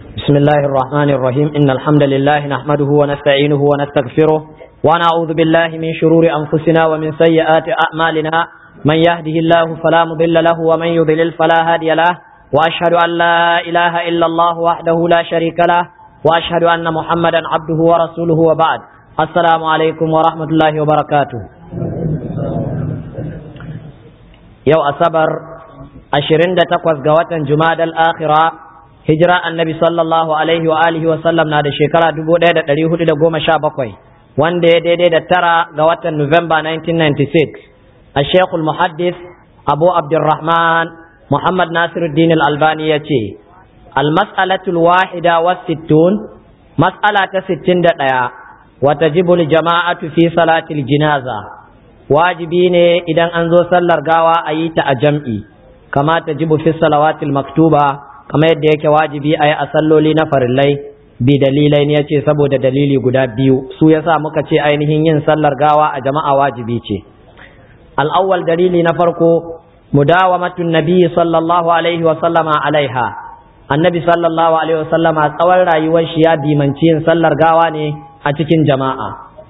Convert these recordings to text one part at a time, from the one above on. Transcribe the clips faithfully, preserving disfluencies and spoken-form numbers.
بسم الله الرحمن الرحيم إن الحمد لله نحمده ونستعينه ونستغفره ونعوذ بالله من شرور أنفسنا ومن سيئات أعمالنا من يهده الله فلا مضل له ومن يضلل فلا هادي له وأشهد أن لا إله إلا الله وحده لا شريك له وأشهد أن محمدا عبده ورسوله وبعد السلام عليكم ورحمة الله وبركاته يو أصبر أشرين تقوز قوة جماد الآخرة hijira annabi sallallahu alaihi wa alihi wa sallam na da shekara dubu ɗaya da ɗari hudu da goma sha bakwai wanda ya daidai da tara ga watan Nuwamba nineteen ninety-six a shekul muhaddis abu abdurrahman muhammad nasiruddin al-albani ya ce al-mas'alatul wahida wa sittun mas'ala ta sittin da ɗaya wa tajibu jama'atu fi salatil jinaza wajibi ne idan an zo sallar gawa a yi ta a jam'i kama tajibu fi salawatil maktuba kamar yadda yake wajibi a yi a salloli na farillai bi dalilai ne ya ce saboda dalili guda biyu su yasa muka ce ainihin yin sallar gawa a jama'a wajibi ce al'awwal dalili na farko mudawamatun nabi sallallahu alaihi wa sallama alaiha annabi sallallahu alaihi wa sallama tsawon rayuwar shi ya dimanci yin sallar gawa ne a cikin jama'a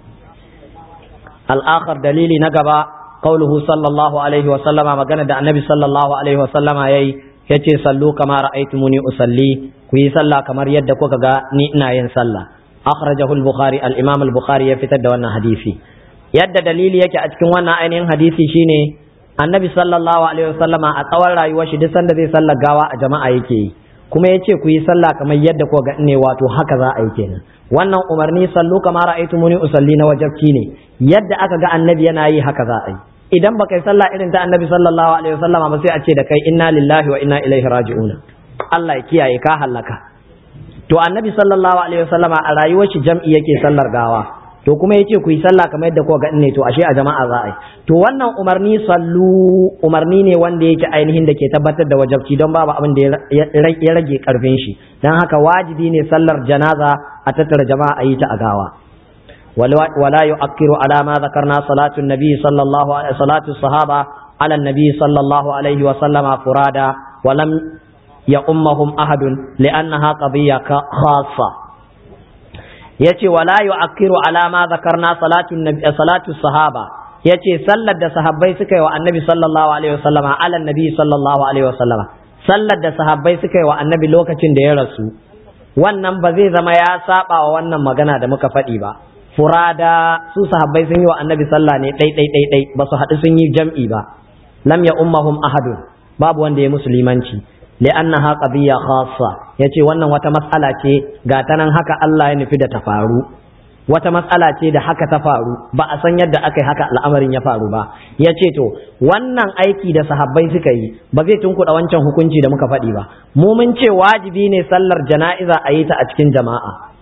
al'akhar dalili na gaba qauluhu sallallahu alaihi wa sallama magana da annabi sallallahu alaihi wa sallama yayi yace sallu kama ra'aytumuni usalli ku yi sallah kamar yadda kuka ga ni ina yin sallah akhrajahu al-bukhari al-imam al-bukhari ya fitar da wannan hadisi yadda dalili yake a cikin wannan ainihin hadisi shine annabi sallallahu alaihi wasallama a tsawon rayuwar shi duk sanda zai sallar gawa a jama'a yake yi kuma yace ku yi sallah kamar yadda kuka ga ne wato haka za a yi kenan wannan umarni sallu kama ra'aytumuni usalli na wajibci ne yadda aka ga annabi yana yi haka za a yi idan baka yi sallah irin ta annabi sallallahu alaihi wasallam ba sai a ce da kai inna lillahi wa inna ilaihi raji'un Allah ya kiyaye ka halaka to annabi sallallahu alaihi wasallam a rayuwar shi jam'i yake sallar gawa to kuma yace ku yi sallah kamar yadda kuka ga ne to ashe a jama'a za a yi to wannan umarni sallu umarni ne wanda yake ainihin da ke tabbatar da wajibci don babu abin da ya rage karfin shi dan haka wajibi ne sallar janaza a tattara jama'a a yi ta a gawa ولا يؤكر على ما ذكرنا صلاة النبي صلى الله عليه صلاة الصحابة على النبي صلى الله عليه وسلم فرادا ولم يؤمهم أحد لأنها قضية خاصة يتي ولا يؤكر على ما ذكرنا صلاة النبي صلاة الصحابة يتي صلى الصحابة سكي والنبي صلى الله عليه وسلم على النبي صلى الله عليه وسلم صلى الصحابة سكي والنبي لوكacin da ya rasu wannan ba zai zama ya saba wa wannan magana da muka faɗi ba furada su sahabbai sun yi wa annabi sallah ne dai dai dai dai ba su haɗu sun yi jam'i ba lam ya ummahum ahadun babu wanda ya musulmanci li'annaha qadiyya khassa yace wannan wata mas'ala ce ga ta nan haka Allah ya nufi da ta faru wata mas'ala ce da haka ta faru ba a san yadda aka yi haka al'amarin ya faru ba yace to wannan aiki da sahabbai suka yi ba zai tunkuɗa wancan hukunci da muka faɗi ba mu mun ce wajibi ne sallar jana'iza a yi ta a cikin jama'a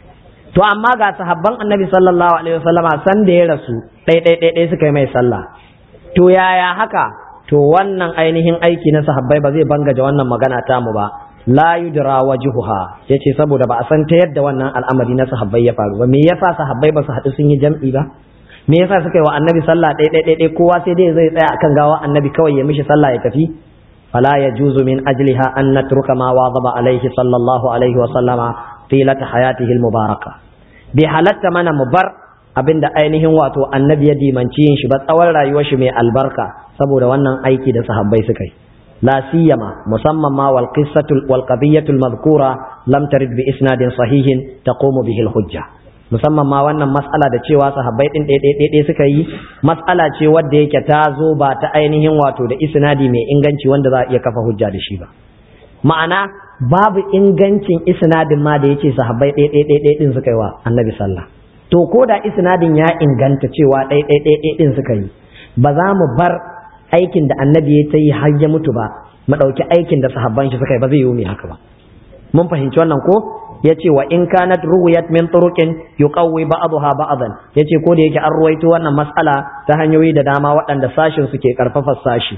to amma ga sahabban annabi sallallahu alaihi wasallama san da ya rasu ɗai ɗai ɗai ɗai suka yi mai sallah to yaya haka to wannan ainihin aiki na sahabbai ba zai bangaje wannan magana ta mu ba la yudra wajhuha yace saboda ba a san ta yadda wannan al'amari na sahabbai ya faru ba me yasa sahabbai ba su haɗu sun yi jam'i ba me yasa suka yi wa annabi sallah ɗai ɗai ɗai ɗai kowa sai dai zai tsaya akan gawa annabi kawai ya mishi sallah ya tafi fala yajuzu min ajliha an natruka ma wadaba alaihi sallallahu alaihi wasallama tilata hayatihi al-mubaraka bai halatta mana mu bar abinda ainihin wato annabi ya dimanci yin shi ba tsawon rayuwar shi mai albarka saboda wannan aiki da sahabbai suka yi la siyama musamman ma wal qissatul wal qadiyatul madhkura lam tarid bi isnadin sahihin taqumu bihi al hujja musamman ma wannan mas'ala da cewa sahabbai din ɗaya ɗaya suka yi mas'ala ce wadda yake ta zo ba ta ainihin wato da isnadi mai inganci wanda za a iya kafa hujja da shi ba ma'ana babu ingancin isnadin ma da yace sahabbai ɗaya ɗaya ɗaya ɗin suka yi wa annabi sallah to ko da isnadin ya inganta cewa ɗaya ɗaya ɗaya ɗin suka yi ba za mu bar aikin da annabi ya ta yi har ya mutu ba mu ɗauki aikin da sahabban shi suka yi ba zai yi mu haka ba mun fahimci wannan ko yace wa in kanat ruwiyat min turuqin yuqawwi ba'daha ba'dan yace ko da yake an ruwaito wannan mas'ala ta hanyoyi da dama waɗanda sashin suke karfafa sashi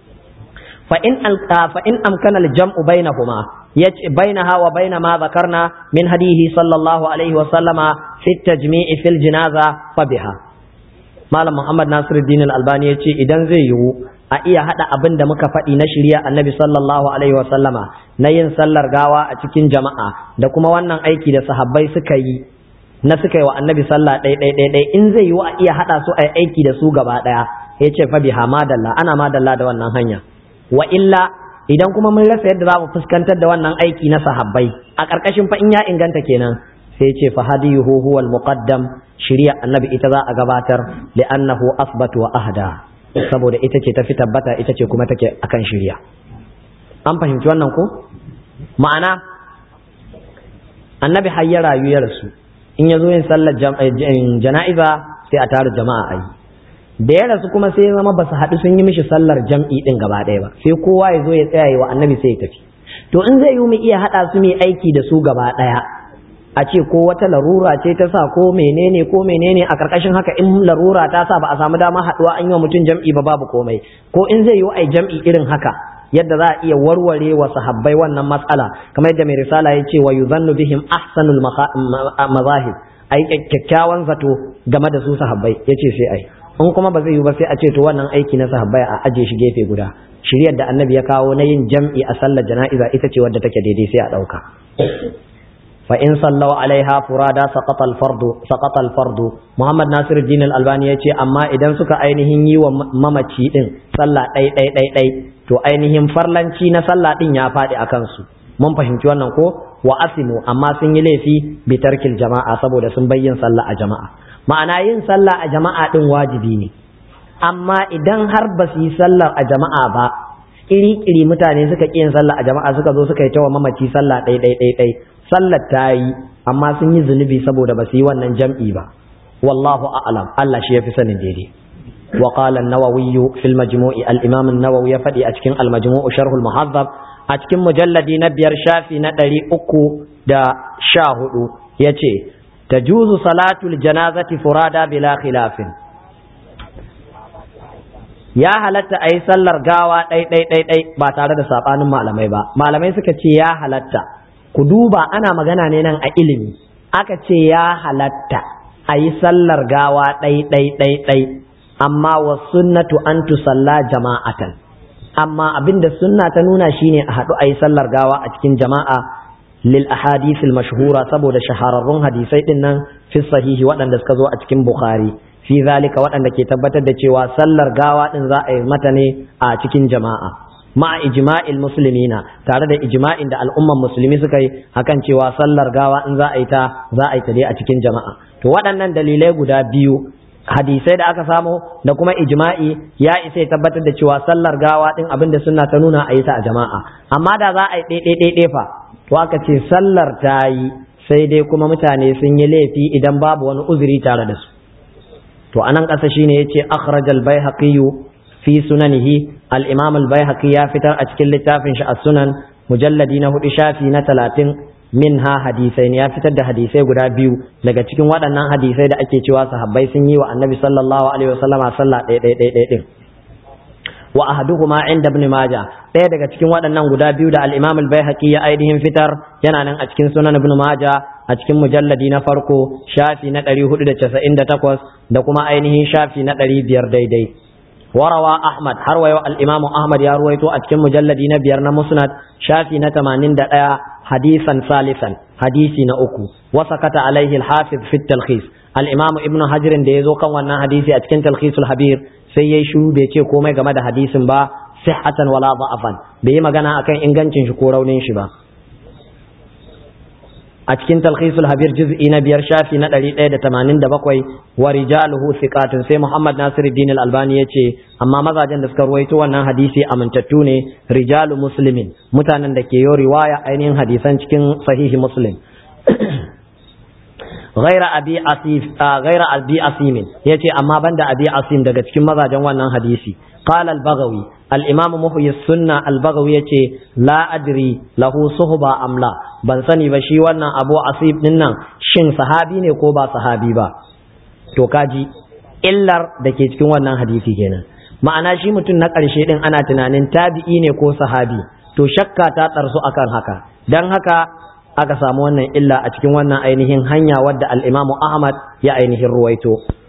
فإن فإن أمكن الجمع بينهما بينها وبين ما ذكرنا من هديه صلى الله عليه وسلم في التجميع في الجنازة فبها malam Muhammad Nasiruddin Al-Albani yace idan zai yiwu a iya hada abin da muka faɗi na shari'a annabi sallallahu alaihi wasallama na yin sallar gawa a cikin jama'a da kuma wannan aiki da sahabbai suka yi na suka yi wa annabi sallah ɗai ɗai ɗai ɗai in zai yi wa iya hada su a aiki da su gaba ɗaya ya ce fa biha madalla ana madalla da wannan hanya wa illa idan kuma mun rasa yadda za mu fuskantar da wannan aiki na sahabbai a ƙarƙashin fa in ya inganta kenan sai ce fa hadiyuhu huwa al-muqaddam shari'a annabi ita za a gabatar li'annahu asbatu wa ahda saboda ita ce tafi tabbata ita ce kuma take akan shari'a an fahimci wannan ko ma'ana annabi har ya rayu ya rasu in yazo yin sallar jana'iza sai a tara jama'a ayi da ya rasu kuma sai zama ba su haɗu sun yi mishi sallar jam'i din gaba ɗaya ba sai kowa ya zo ya tsaya wa annabi sai ya tafi to in zai yi mu iya haɗa su mu aiki da su gaba ɗaya a ce ko wata larura ce ta sa ko menene ko menene a karkashin haka in larura ta sa ba a samu dama haduwa an yi wa mutum jam'i ba babu komai ko in zai yi ai jam'i irin haka yadda za a iya warware wa sahabbai wannan matsala kamar yadda mai risala ya ce wa yuzannu bihim ahsanul mazahib ai kyakkyawan zato game da su sahabbai yace sai ai in kuma ba zai yi ba sai a ce to wannan aiki na sahabbai a aje shi gefe guda shiriyar da annabi ya kawo na yin jam'i a sallar jana'iza ita ce wadda take daidai sai a dauka فإن صلوا عليها فرادا سقط الفرض سقط الفرض محمد ناصر الدين الألباني yace amma idan suka ainihin yi wa mamaci din sallah dai dai dai dai to ainihin farlanci na sallah din ya fadi akan su mun fahimci wannan ko wa asimu amma sun yi laifi bi tarkil jama'a saboda sun bayyin sallah a jama'a ma'ana yin sallah a jama'a din wajibi ne amma idan har ba su yi sallar a jama'a ba iri iri mutane suka ƙi yin sallah a jama'a suka zo suka yi ta wa mamaci sallah dai dai dai dai sallar ta yi amma sun yi zunubi saboda ba su yi wannan jam'i ba wallahu a'lam Allah shi yafi sanin daidai wa qala an-nawawi fil majmu'i al-imam an-nawawi ya fadi a cikin al-majmu' sharh al-muhazzab a cikin mujalladi na biyar shafi na ɗari uku da sha hudu yace tajuzu salatul janazati furada bila khilafin ya halatta ayi sallar gawa ɗai ɗai ɗai ɗai ba tare da sabanin malamai ba malamai suka ce ya halatta ku duba ana magana ne nan a ilimi aka ce ya halatta a yi sallar gawa ɗai ɗai ɗai ɗai amma wa sunnatu an tusalla jama'atan amma abinda sunna ta nuna shine a haɗu a yi sallar gawa a cikin jama'a lil ahadithil mashhura saboda shahararrun hadisai din nan fi sahihi waɗanda suka zo a cikin bukhari fi zalika waɗanda ke tabbatar da cewa sallar gawa din za a yi mata ne a cikin jama'a ma ijma'il muslimina tare da ijma'in da al'umman musulmi suka yi akan cewa sallar gawa in za a yi ta za a yi ta dai a cikin jama'a to waɗannan dalilai guda biyu hadisai da aka samu da kuma ijma'i ya isa ya tabbatar da cewa sallar gawa din abin da sunna ta nuna a yi ta a jama'a amma da za a yi ɗaiɗai ɗaiɗai fa to aka ce sallar ta yi sai dai kuma mutane sun yi laifi idan babu wani uzuri tare da su to anan ƙasa shine yace akhrajal baihaqi fi sunanihi al-imam al-baihaqi ya fitar a cikin littafin shi as-sunan mujalladi na hudu shafi na talatin minha hadisai ya fitar da hadisai guda biyu daga cikin waɗannan hadisai da ake cewa sahabbai sun yi wa annabi sallallahu alaihi wasallama sallah ɗaya ɗaya ɗaya ɗaya wa ahaduhuma inda ibn majah ɗaya daga cikin waɗannan guda biyu da al-imam al-baihaqi ya ainihin fitar yana nan a cikin sunan ibn majah a cikin mujalladi na farko shafi na ɗari hudu da casa'in da takwas da kuma ainihin shafi na ɗari biyar daidai وروى أحمد حروى الإمام أحمد يروي تو أتكلم مجلد نبير مسند شافي نتمانين دقيقة حديثا ثالثا حديثي نأكو وسكت عليه الحافظ في التلخيص الإمام ابن حجر ديزو كان وانا حديثي أتكلم تلخيص الحبير سيشو بيتي كومي جمد حديث با صحة ولا ضعفا بيما جنا أكن إنجنشن شكورا ونشبا a cikin talkhisul habir juz'i na biyar shafi na ɗari ɗaya da tamanin da bakwai wa rijaluhu thiqatun sai Muhammad Nasiruddin Al-Albani yace amma mazajen da suka ruwaito wannan hadisi amintattu ne rijalu muslimin mutanen da ke yo riwaya ainihin hadisan cikin sahihi muslim ghaira abi asif ghaira abi asim yace amma banda abi asim daga cikin mazajen wannan hadisi qala al-baghawi al-imam muhyi sunna al-baghawi yace la adri lahu suhba am la ban sani ba shi wannan abu asif din nan shin sahabi ne ko ba sahabi ba to kaji illar da ke cikin wannan hadisi kenan ma'ana shi mutum na ƙarshe din ana tunanin tabi'i ne ko sahabi to shakka ta tsarsu akan haka dan haka aka samu wannan illa a cikin wannan ainihin hanya wadda al-Imam Ahmad ya ainihin ruwaito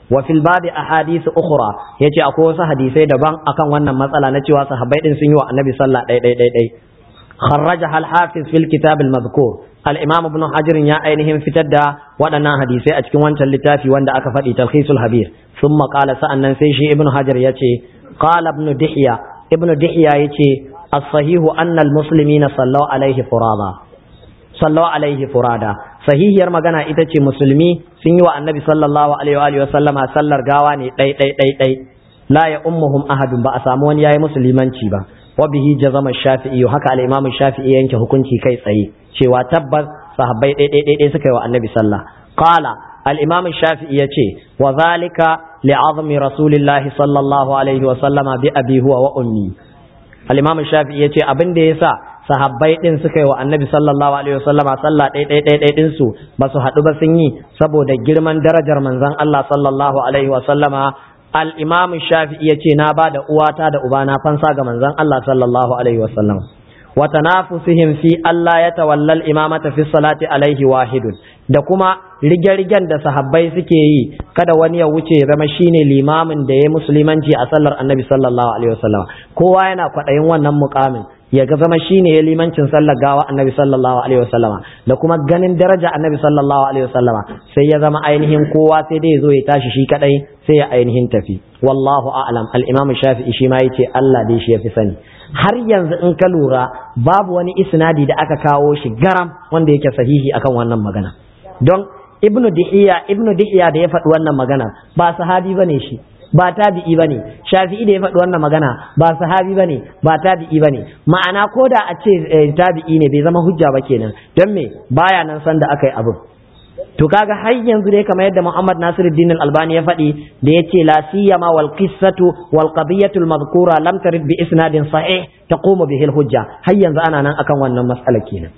wa fil babi ahadith ukhra yace akwai wasu hadisai daban akan wannan matsala na cewa sahabbai din sun yi wa annabi sallah dai dai dai dai kharrajaha al-hafiz fil kitab al-madhkur al-imam ibn hajar ya ainihin fitar da waɗannan hadisai a cikin wancan littafi wanda aka faɗi talkhisul habir thumma qala sa'annan sai shi ibn hajar yace qala ibn dihya ibn dihya yace as-sahihu anna al-muslimina sallu alaihi furada sallu alaihi furada sahihiyar magana ita ce musulmi sun yi wa annabi sallallahu alaihi wa sallama sallar gawa ne dai dai dai dai la ya ummuhum ahadun ba a samu wani yayi musulmanci ba wa bihi jazama shafi'i haka al-imam shafi'i yanke hukunci kai tsaye cewa tabbas sahabbai dai dai dai suka yi wa annabi sallah qala al-imam shafi'i yace wa zalika li'azmi rasulillahi sallallahu alaihi wa sallama bi abi huwa wa ummi al-imam shafi'i yace abin da yasa sahabbai din suka yi wa annabi sallallahu alaihi wasallama sallah ɗai ɗai ɗai ɗai din su ba su haɗu ba sun yi saboda girman darajar manzon Allah sallallahu alaihi wasallama al-imam shafi'i yace na ba da uwata da ubana fansa ga manzon Allah sallallahu alaihi wasallama wa tanafusihim fi Allah ya tawalla al-imamata fi salati alaihi wahidun da kuma rige-rigen da sahabbai suke yi kada wani ya wuce zama shine limamin da ya musulmanci a sallar annabi sallallahu alaihi wasallama kowa yana kwaɗayin wannan mukamin ya ga zama shine ya limancin sallar gawa annabi sallallahu alaihi wasallama da kuma ganin daraja annabi sallallahu alaihi wasallama sai ya zama ainihin kowa sai dai zo ya tashi shi kadai sai ya ainihin tafi wallahu a'lam al-imam shafi'i shi ma yace Allah dai shi yafi sani har yanzu in ka lura babu wani isnadi da aka kawo shi garam wanda yake sahihi akan wannan magana don ibnu dihiya ibnu dihiya da ya faɗi wannan magana ba sahabi bane shi ba tabi'i bane shafi'i da ya faɗi wannan magana ba sahabi bane ba tabi'i bane ma'ana ko da a ce tabi'i ne bai zama hujja ba kenan don me baya nan san da aka yi abin to kaga har yanzu dai kamar yadda Muhammad Nasiruddin Al-Albani ya faɗi da yace la siyama wal qissatu wal qadiyatu al-madhkura lam tarid bi isnadin sahih taqumu bihi al-hujja har yanzu ana nan akan wannan mas'ala kenan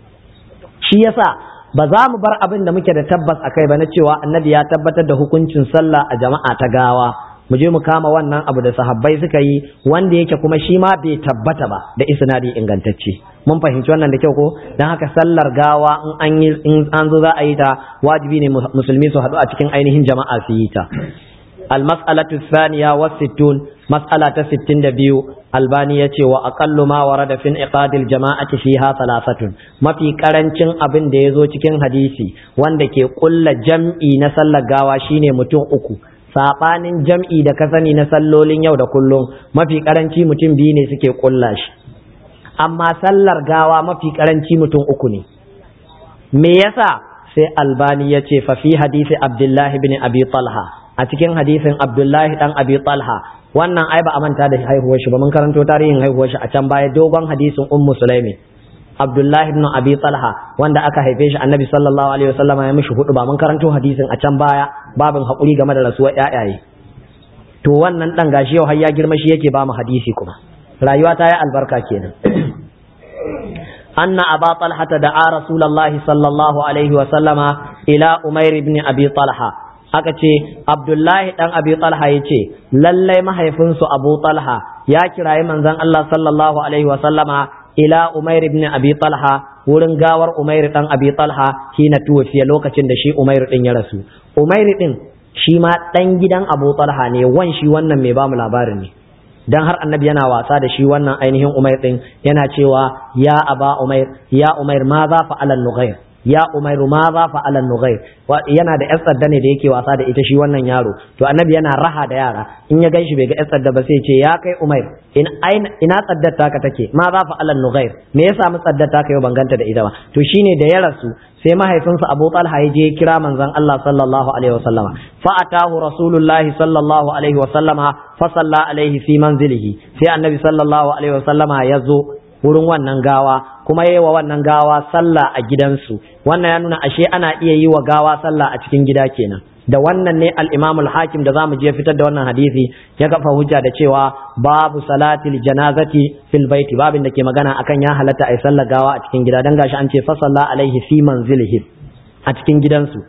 shi yasa ba za mu bar abin da muke da tabbas akai ba na cewa annabi ya tabbatar da hukuncin sallah a jama'a ta gawa mu je mu kama wannan abu da sahabbai suka yi wanda yake kuma shi ma bai tabbata ba da isnadi ingantacce mun fahimci wannan da kyau ko dan haka sallar gawa in an yi in an zo za a yi ta wajibi ne musulmi su haɗu a cikin ainihin jama'a su yi ta al-mas'alatu thaniya wa sittun mas'ala ta sittin da biyu albani yace wa aqallu ma warada fi iqadil jama'ati fiha thalathatun mafi karancin abin da yazo cikin hadisi wanda ke kulla jam'i na sallar gawa shine mutum uku sabanin jam'i da ka sani na sallolin yau da kullum mafi karanci mutum biyu ne suke kulla shi amma sallar gawa mafi karanci mutum uku ne me yasa sai albani ya ce fa fi hadisi abdullahi bin abi talha a cikin hadisin abdullahi dan abi talha wannan ai ba a manta da haihuwar shi ba mun karanto tarihin haihuwar shi a can baya dogon hadisin ummu sulaimi abdullahi ibn abi talha wanda aka haife shi annabi sallallahu alaihi wasallam ya mishi hudu ba mun karanto hadisin a can baya babin hakuri game da rasuwar yayaye to wannan dan gashi yau har ya girma shi yake ba mu hadisi kuma rayuwa ta yi albarka kenan anna aba talha da'a rasulullahi sallallahu alaihi wasallama ila umair ibn abi talha aka ce abdullahi dan abi talha yace lallai mahaifinsu abu talha ya kirayi manzon Allah sallallahu alaihi wasallama ila Umair ibn Abi Talha wurin gawar Umair dan Abi Talha hina tuwafiya lokacin da shi Umair din ya rasu Umair din shi ma dan gidan Abu Talha ne wan shi wannan mai bamu labarin ne dan har annabi yana wasa da shi wannan ainihin Umair din yana cewa ya aba Umair ya Umair ma za fa alal nughair ya Umairu ma za fa alal nughair yana da yar tsadda ne da yake wasa da ita shi wannan yaro to annabi yana raha da yara in ya ganshi bai ga yar tsadda ba sai ya ce ya kai Umair ina ina tsaddar taka take ma za fa alal nughair me yasa mu tsaddar taka yau ban ganta da ita ba to shine da ya rasu sai mahaifinsa Abu Talha ya je kira manzon Allah sallallahu alaihi wasallama fa atahu rasulullahi sallallahu alaihi wasallama fa salla alaihi fi manzilihi sai annabi sallallahu alaihi wasallama ya zo wurin wannan gawa kuma yayi wa wannan gawa sallah a gidansu wannan ya nuna ashe ana iya yi wa gawa sallah a cikin gida kenan da wannan ne al-Imam al-Hakim da zamu je fitar da wannan hadisi ya kafa hujja da cewa babu salatil janazati fil baiti babin da ke magana akan ya halatta ai sallar gawa a cikin gida dan gashi an ce fa salla alaihi fi manzilihi a cikin gidansu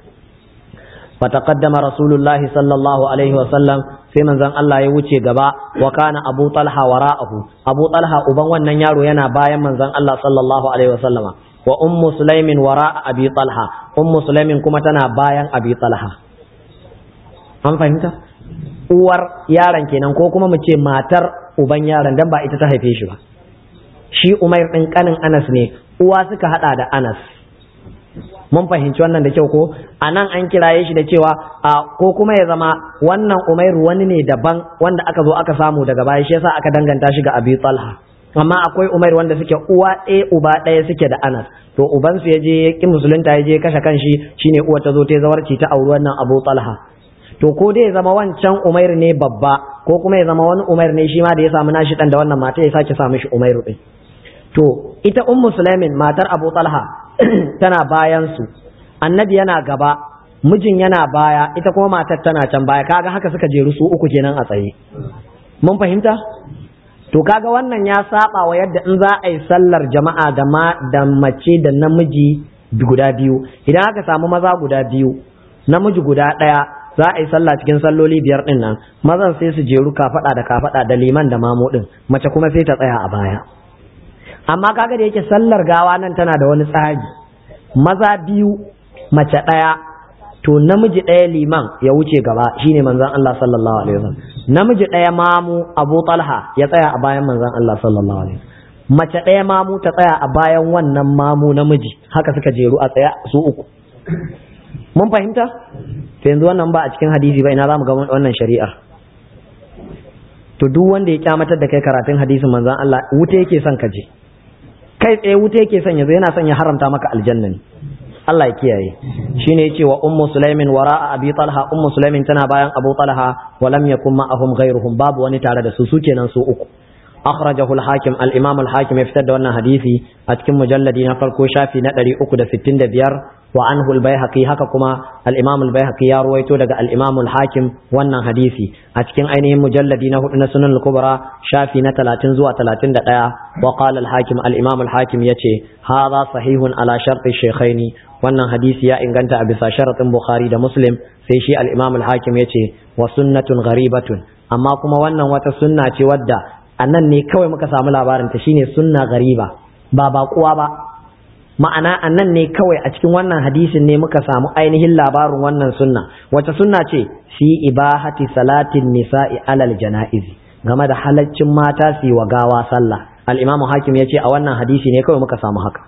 فتقدم رسول الله صلى الله عليه وسلم sai manzon Allah ya wuce gaba wa kana Abu Talha wara'ahu Abu Talha uban wannan yaro yana bayan manzon Allah sallallahu alaihi wasallama wa ummu Sulaimin wara'a Abi Talha ummu Sulaimin kuma tana bayan Abi Talha an fahimta uwar yaron kenan ko kuma mu ce matar uban yaron dan ba ita ta haife shi ba shi Umair din kanin Anas ne uwa suka hada da Anas mun fahimci wannan da kyau ko anan an kiraye shi da cewa a ko kuma ya zama wannan Umair wani ne daban wanda aka zo aka samu daga baya shi yasa aka danganta shi ga Abi Talha amma akwai Umair wanda suke uwa ɗaya uba ɗaya suke da Anas to uban su yaje ya ki musulunta yaje kashe kanshi shine uwa ta zo ta zawarci ta auri wannan Abu Talha to ko dai ya zama wancan Umair ne babba ko kuma ya zama wani Umair ne shi ma da ya samu nashi dan da wannan mata ya sake samu shi Umair din to ita ummu Sulaimin matar Abu Talha tana bayan su annabi yana gaba mijin yana baya ita kuma matar tana can baya kaga haka suka jeru su uku kenan a tsaye mun fahimta to kaga wannan ya saba wa yadda in za a yi sallar jama'a da ma da mace da namiji guda biyu idan aka samu maza guda biyu namiji guda daya za a yi sallah cikin salloli biyar din nan mazan sai su jeru kafada da kafada da liman da mamu din mace kuma sai ta tsaya a baya amma kaga da yake sallar gawa nan tana da wani tsari maza biyu mace daya to namiji daya liman ya wuce gaba shine manzon Allah sallallahu alaihi wasallam namiji daya mamu Abu Talha ya tsaya a bayan manzon Allah sallallahu alaihi wasallam mace daya mamu ta tsaya a bayan wannan mamu namiji haka suka jeru a tsaya su uku mun fahimta sai yanzu wannan ba a cikin hadisi ba ina zamu ga wannan shari'ar to duk wanda ya kyamatar da kai karatun hadisin manzon Allah wuta yake son ka je kai tsaye wuta yake son yazo yana son ya haramta maka aljanna ne Allah ya kiyaye shine yace wa ummu sulaimin wara'a abi talha ummu sulaimin tana bayan abu talha wa lam yakun ma'ahum ghayruhum babu wani tare da su su kenan su uku akhrajahu al-hakim al-imam al-hakim ya fitar da wannan hadisi a cikin mujalladi na farko shafi na ɗari uku da sittin da biyar wa anhu al-baihaqi haka kuma al-imam al-baihaqi ya ruwaito daga al-imam al-hakim wannan hadisi a cikin ainihin mujalladi na hudu na sunan al-kubra shafi na talatin zuwa talatin da ɗaya wa qala al-hakim al-imam al-hakim yace hadha sahihun ala sharti shaykhaini wannan hadisi ya inganta a bisa sharatin bukhari da muslim sai shi al-imam al-hakim yace wa sunnatun gharibatun amma kuma wannan wata sunna ce wadda annan ne kawai muka samu labarin ta shine sunna ghariba ba baƙuwa ba ma'ana annan ne kawai a cikin wannan hadisin ne muka samu ainihin labarin wannan sunna wata sunna ce fi ibahati salatin nisa'i alal janaiz game da halaccin mata su wa gawa sallah al-imamu hakim yace a wannan hadisi ne kawai muka samu haka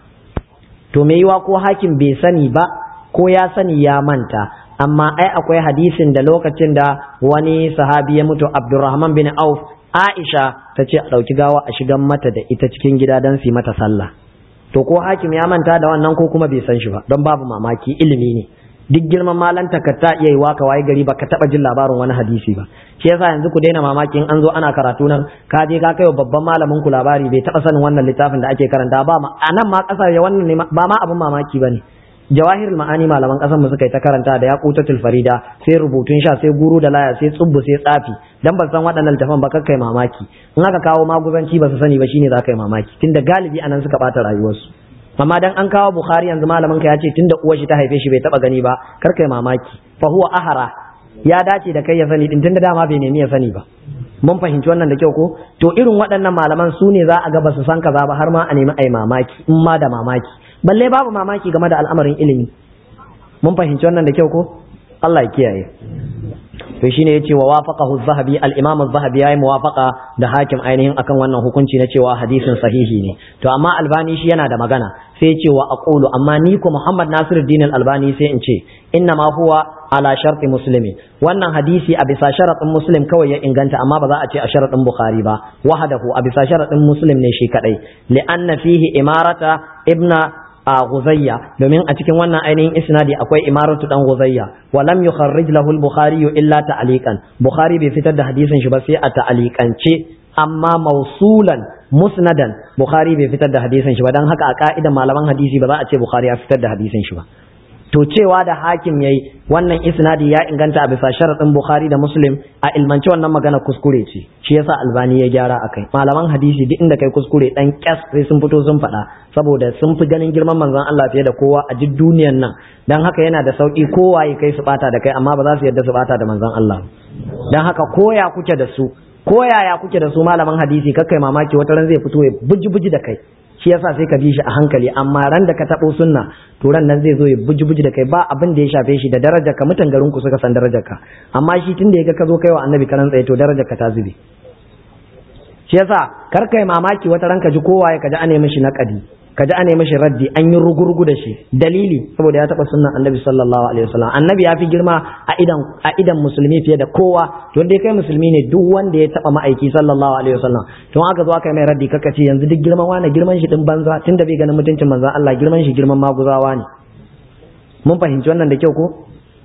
to me yiwa ko hakim bai sani ba ko ya sani ya manta amma ai akwai hadisin da lokacin da wani sahabi ya mutu Abdurrahman bin Auf Aisha ta ce a ɗauki gawa a shigan mata da ita cikin gida don su yi mata sallah to ko hakim ya manta da wannan ko kuma bai san shi ba don babu mamaki ilimi ne duk girman malanta ka ta iya yi waka waye gari baka taba jin labarin wani hadisi ba shi yasa yanzu ku daina mamaki in an zo ana karatu nan ka je ka kai babban malamin ku labari bai taba sanin wannan littafin da ake karanta ba a nan ma kasar ya wannan ne ba ma abin mamaki bane jawahirul ma'ani malaman kasan mu suka yi ta karanta da yaqutatul farida sai rubutun sha sai guru da laya sai tsubbu sai tsafi dan ban san waɗannan littafan ba kai mamaki in aka kawo maguzanci ba su sani ba shine za ka yi mamaki tunda galibi anan suka bata rayuwarsu amma dan an kawo bukhari yanzu malamin ka ya ce tunda uwar shi ta haife shi bai taba gani ba kar kai mamaki fa huwa ahara ya dace da kai ya sani din tunda dama bai nemi ya sani ba mun fahimci wannan da kyau ko to irin waɗannan malaman su ne za a ga ba su san kaza ba har ma a nemi ai mamaki in ma da mamaki balle babu mamaki game da al'amarin ilimi mun fahimci wannan da kyau ko Allah ya kiyaye to shine yace wa wafaqahu az-zahabi al-imam az-zahabi yayi muwafaqa da hakim ainihin akan wannan hukunci na cewa hadisin sahihi ne to amma albani shi yana da magana sai yace wa aqulu amma ni ko Muhammad Nasiruddin al-Albani sai in ce inna ma huwa ala sharti muslimin wannan hadisi a bisa sharaɗin muslim kawai ya inganta amma ba za a ce a sharaɗin bukhari ba wahadahu a bisa sharaɗin muslim ne shi kadai li'anna fihi imarata ibna a Ghuzayya domin a cikin wannan ainihin isnadi akwai imaratu dan Ghuzayya wa lam yukharrij lahu al-Bukhari illa ta'liqan Bukhari bai fitar da hadisin shi ba sai a ta'liqance amma mausulan musnadan Bukhari bai fitar da hadisin shi ba dan haka a ka'idan malaman hadisi ba za a ce Bukhari ya fitar da hadisin shi ba to cewa da hakim yayi wannan isnadi ya inganta a bisa sharadin Bukhari da Muslim a ilmance wannan magana kuskure ce shi yasa Albani ya gyara akai malaman hadisi duk inda kai kuskure dan kyas sai sun fito sun faɗa saboda sun fi ganin girman manzon Allah fiye da kowa a duk duniyar nan dan haka yana da sauki kowa ya kai su bata da kai amma ba za su yarda su bata da manzon Allah dan haka koya kuke da su koyaya kuke da su malaman hadisi kakkai mamaki wata ran zai fito ya buji buji da kai shi yasa sai ka bi shi a hankali, amma ran da ka tabo sunna to ran nan zai zo ya buji buji da kai, ba abin da ya shafe shi da darajar ka, mutan garin ku suka san darajar ka, amma shi tunda ya ga ka zo kai wa annabi karan tsaye to darajar ka ta zube. shi yasa kar kai mamaki wata ranka ji kowa ya kaji ane mishi naqadi, kaji ane mishi raddi, an yi rugurgu da shi, dalili saboda ya taba sunnan annabi sallallahu alaihi wasallam. Annabi ya fi girma a idan a idan musulmi fiye da kowa, to dai kai musulmi ne, duk wanda ya taba ma'aiki sallallahu alaihi wasallam to aka zo aka yi mai raddi kaka ce yanzu duk girman wani girman shi din banza, tunda bai ganin mutuncin manzon Allah, girman shi girman maguzawa ne. Mun fahimci wannan da kyau ko?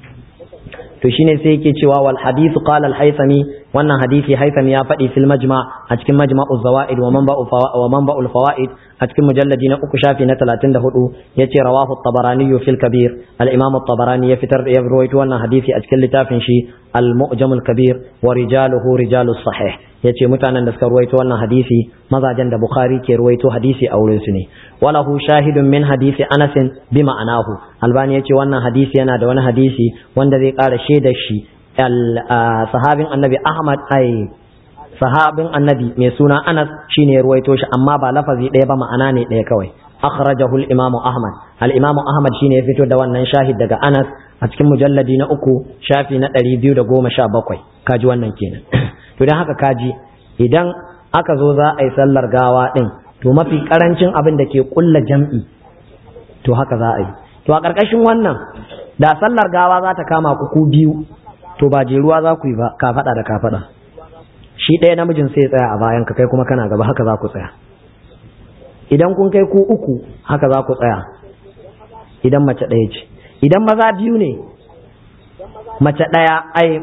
to shine sai yake cewa wal hadithu qala al haythami, wannan hadisi haythami ya faɗi fil majma a cikin majma'uz zawaid wa manba'u wa manba'ul fawaid a cikin mujalladi na uku shafi na talatin da hudu yace rawahu at-tabarani fil kabir, al imam at-tabarani ya fitar ya rawaito wannan hadisi a cikin littafin shi al mu'jam al kabir wa rijaluhu rijalus sahih. yace mutanen da suka ruwaito wannan hadisi mazajen da Bukhari ke ruwaito hadisi a wurin su ne. walahu shahidun min hadisi Anas bi ma'anahu, Albani yace wannan hadisi yana da wani hadisi wanda zai ƙara shaidar shi sahabin annabi Ahmad ai sahabin annabi mai suna Anas shine ya ruwaito shi, amma ba lafazi ɗaya ba, ma'ana ne ɗaya kawai. akhrajahu al-imam Ahmad, al-imam Ahmad shine ya fito da wannan shahid daga Anas a cikin mujalladi na uku shafi na ɗari biyu da goma sha bakwai. kaji wannan kenan. to dan haka kaji idan aka zo za a yi sallar gawa din, to mafi karancin abin da ke kulla jam'i to haka za a yi. to a karkashin wannan da sallar gawa za ta kama ku ku biyu, to ba jeruwa za ku yi ba, ka fada da ka fada, shi ɗaya namijin sai ya tsaya a bayan ka, kai kuma kana gaba, haka za ku tsaya. idan kun kai ku uku haka za ku tsaya, idan mace ɗaya ce. idan maza biyu ne, mace ɗaya ai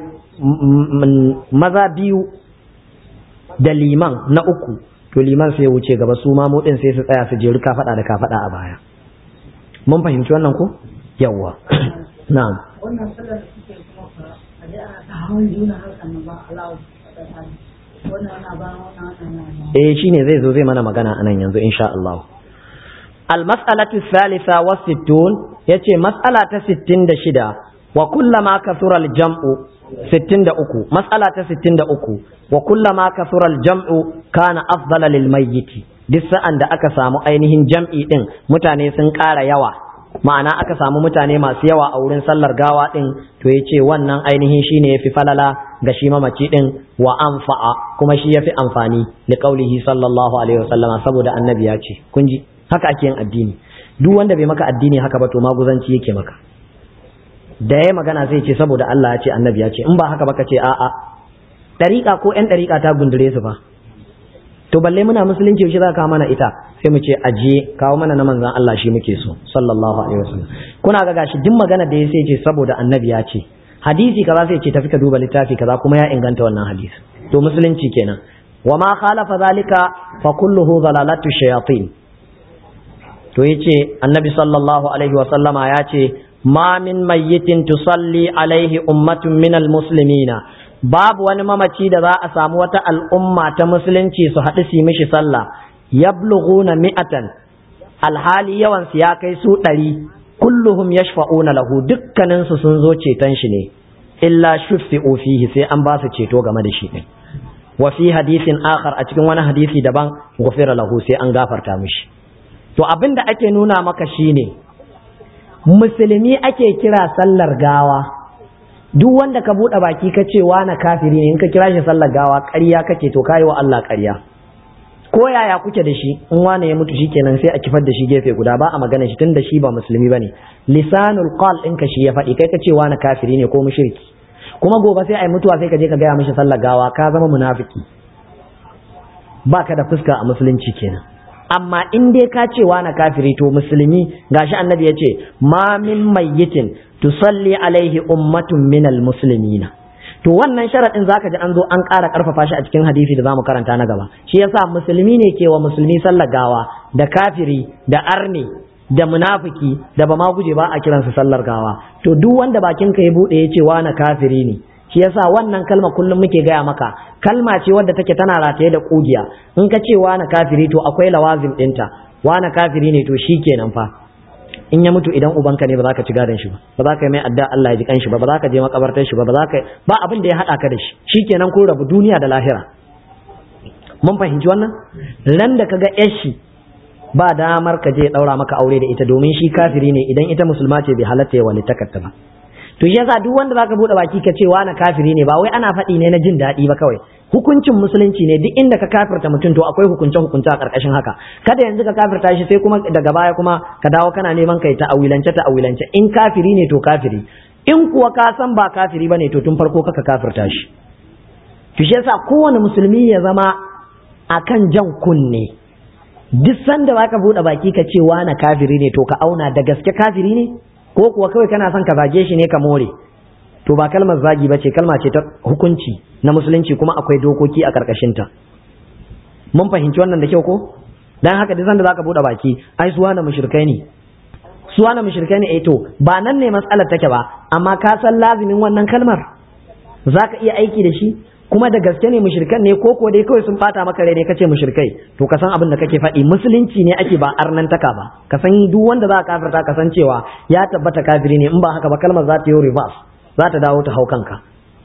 maza biyu da liman na uku, to liman sai ya wuce gaba, su ma mudin sai su tsaya su jeru ka fada da ka fada a baya. mun fahimci wannan ko? yawwa. na'am. wannan sallar da suke kuma fa a da ana ta hawan juna harkan nan ba Allah wannan ana ba wannan ana eh shine zai zo zai mana magana anan yanzu insha Allah. al mas'alatu thalitha wa sittun, yace mas'ala ta sittin da shida, wa kullama kasura al jam'u sittin da uku, mas'ala ta sittin da uku, wa kullama kasura al jam'u kana afdala lil mayyit, duk sa'an da aka samu ainihin jam'i din mutane sun ƙara yawa, ma'ana aka samu mutane masu yawa a wurin sallar gawa din, to yace wannan ainihin shine yafi falala ga shi mamaci din, wa anfa'a kuma shi yafi amfani, li qaulihi sallallahu alaihi wasallama, saboda annabi ya ce. kun ji haka ake yin addini. duk wanda bai maka addini haka ba to maguzanci yake maka. da yayi magana sai ce saboda Allah ya ce annabi ya ce, in ba haka ba ka ce a'a. dariƙa ko ƴan dariƙa ta gundure su ba, to balle muna musulunci shi za ka mana ita, sai mu ce aje kawo mana na manzon Allah shi muke so sallallahu alaihi wasallam. kuna ga gashi duk magana da ya sai ce saboda annabi ya ce, hadisi kaza sai ce tafi ka duba littafi kaza kuma ya inganta wannan hadisi, to musulunci kenan. wa ma khalafa zalika fa kulluhu dalalatu shayatin. to yace annabi sallallahu alaihi wasallama ya ce ma min mayyitin tusalli alaihi ummatun minal muslimina, babu wani mamaci da za a samu wata al'umma ta musulunci su haɗu su mishi sallah, yablughuna mi'atan, alhali yawan su ya kai su ɗari, kulluhum yashfa'una lahu, dukkanin su sun zo ceton shi ne, illa shuffi'u fihi, sai an ba su ceto game da shi din. wa fi hadisin akhar, a cikin wani hadisi daban, ghufira lahu, sai an gafarta mishi. to abin da ake nuna maka shine musulmi ake kira sallar gawa. duk wanda ka buɗe baki ka ce na kafiri ne, in ka kira shi sallar gawa ƙarya kake, to kayi wa Allah ƙarya. ko yaya kuke da shi, in wane ya mutu shikenan sai a kifar da shi gefe guda, ba a magana shi tunda shi ba musulmi bane. lisanul qal in ka shi ya faɗi, kai ka ce na kafiri ne ko mushriki, kuma gobe sai ai mutuwa sai ka je ka gaya mishi sallar gawa, ka zama munafiki, baka da fuska a musulunci kenan. amma in dai ka ce na kafiri, to musulmi gashi annabi ya ce ma min mayyitin tusalli alaihi ummatun minal muslimina. to wannan sharadin zaka ji an zo an ƙara ƙarfafa shi a cikin hadisi da zamu karanta na gaba. shi yasa musulmi ne ke wa musulmi sallar gawa, da kafiri da arni da munafiki da ba ma guje ba a kiransu sallar gawa. to duk wanda bakin ka ya bude ya ce na kafiri ne, shi yasa wannan kalma kullum muke gaya maka, kalma ce wadda take tana rataye da kugiya. in ka ce na kafiri to akwai lawazim ɗinta, na kafiri ne to shikenan fa, in ya mutu idan ubanka ne ba za ka ci gadon shi ba, ba za ka yi mai adda Allah ya ji kanshi ba, ba za ka je makabartar shi ba, ba za ka ba abin da ya hada ka da shi, shikenan kun rabu duniya da lahira. mun fahimci wannan. ran da kaga yar shi ba damar ka je daura maka aure da ita domin shi kafiri ne idan ita musulma ce bai halatta ya walittakarta ba. To shi yasa duk wanda zaka bude baki ka ce wani kafiri ne ba wai ana faɗi ne na jin daɗi ba kawai, hukuncin musulunci ne. Duk inda ka kafirta mutum to akwai hukunce hukunce a karkashin haka. Kada yanzu ka kafirta shi sai kuma daga baya kuma ka dawo kana neman kai ta awilance ta awilance. In kafiri ne to kafiri, in kuwa ka san ba kafiri bane to tun farko kaka kafirta shi. To shi yasa kowane musulmi ya zama akan jan kunne. Duk sanda baka bude baki ka ce wani kafiri ne to ka auna da gaske kafiri ne ko kuwa kawai kana son ka zage shi ne ka more. To ba kalmar zagi ba ce, kalma ce ta hukunci na musulunci kuma akwai dokoki a karkashinta. Mun fahimci wannan da kyau ko? Dan haka duk sanda zaka bude baki ai suwa na mushrikai ne, suwa na mushrikai ne, eh to ba nan ne matsalar take ba, amma ka san lazimin wannan kalmar zaka iya aiki da shi kuma da gaske ne mushrikan ne ko ko dai kawai sun fata maka rai ne kace mushrikai. To ka san abin da kake faɗi musulunci ne ake ba arnantaka ba. Ka san duk wanda za ka kafirta ka san cewa ya tabbata kafiri ne, in ba haka ba kalmar za ta yi reverse, za ta dawo ta hau kanka.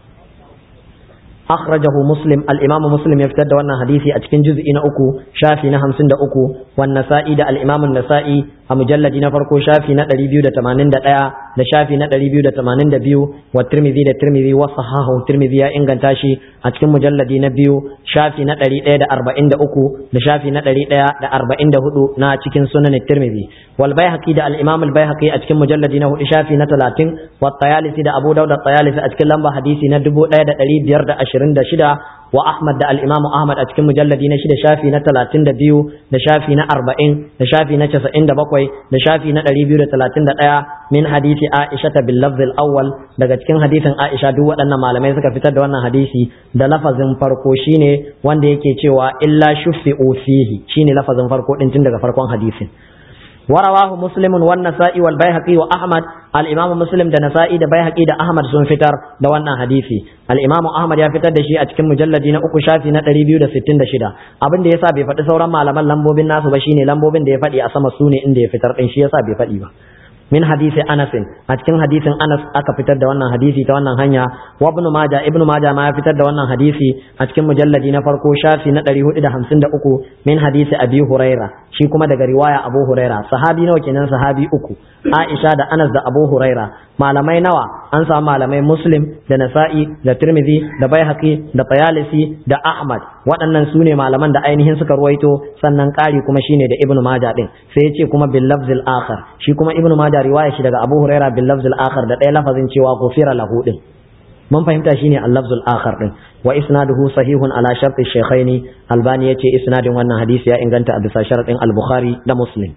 akhrajahu muslim, al-imam muslim ya fitar da wannan hadisi a cikin juz'i na uku shafi na hamsin da uku, wan nasa'i da al-imam an-nasa'i a mujalladi na farko shafi na ɗari biyu da tamanin da ɗaya da shafi na ɗari biyu da tamanin da biyu, wa tirmidhi da tirmidhi wa sahahu tirmidhi ya inganta shi a cikin mujalladi na biyu shafi na ɗari ɗaya da arba'in da uku da shafi na ɗari ɗaya da arba'in da hudu na cikin sunan tirmidhi, wal baihaqi da al-imam al-baihaqi a cikin mujalladi na hudu shafi na talatin, wa tayalisi da abu dawud at-tayalisi a cikin lamba hadisi na dubu ɗaya da ɗari biyar da ashirin da shida, wa Ahmad da al-Imam Ahmad a cikin mujalladi na shida shafi na talatin da biyu da shafi na arba'in da shafi na casa'in da bakwai da shafi na ɗari biyu da talatin da ɗaya min hadisi Aisha bil lafz al-awwal, daga cikin hadisin Aisha. Duk waɗannan malamai suka fitar da wannan hadisi da lafazin farko shine wanda yake cewa illa shuffi'u fihi, shine lafazin farko din tun daga farkon hadisin. ورواه مسلم والنسائي والبيهقي وأحمد. الإمام مسلم ده نسائي ده بيهقي ده أحمد سن فتر ده وانا حديثي. الإمام أحمد يا فتر ده شيء أتكلم مجلدين أكو شافي نتري بيو ده ستين ده شدا. أبن ده يسابي فتر سورة ما لما لمبو بين ناس وبشيني لمبو بين ده فتي أسمى سوني إن ده فتر إن شيء يسابي فتي با. من حديث أنس أتكلم حديث أنس أك فتر ده وانا حديثي ده وانا هنيا. وابن ماجه ابن ماجه ما فتر ده وانا حديثي أتكلم مجلدين فرقو شافي نتري هو ده همسن ده أكو من حديث أبي هريرة. shi kuma daga riwaya Abu Huraira. Sahabi nawa kenan? Sahabi uku, Aisha da Anas da Abu Huraira. Malamai nawa? An samu malamai Muslim da Nasa'i da Tirmidhi da Baihaqi da Tayalisi da Ahmad. Waɗannan su ne malaman da ainihin suka ruwaito, sannan ƙari kuma shine da Ibn Majah din. Sai ya ce kuma bil lafzil akhar, shi kuma Ibn Majah riwaya shi daga Abu Huraira bil lafzil akhar da ɗaya lafazin cewa ghufira lahu din. mun fahimta shine al-lafzul akhar din. Wa isnaduhu sahihun ala sharti shaykhaini. Albani yace isnadin wannan hadisi ya inganta a bisa sharadin al-Bukhari da Muslim.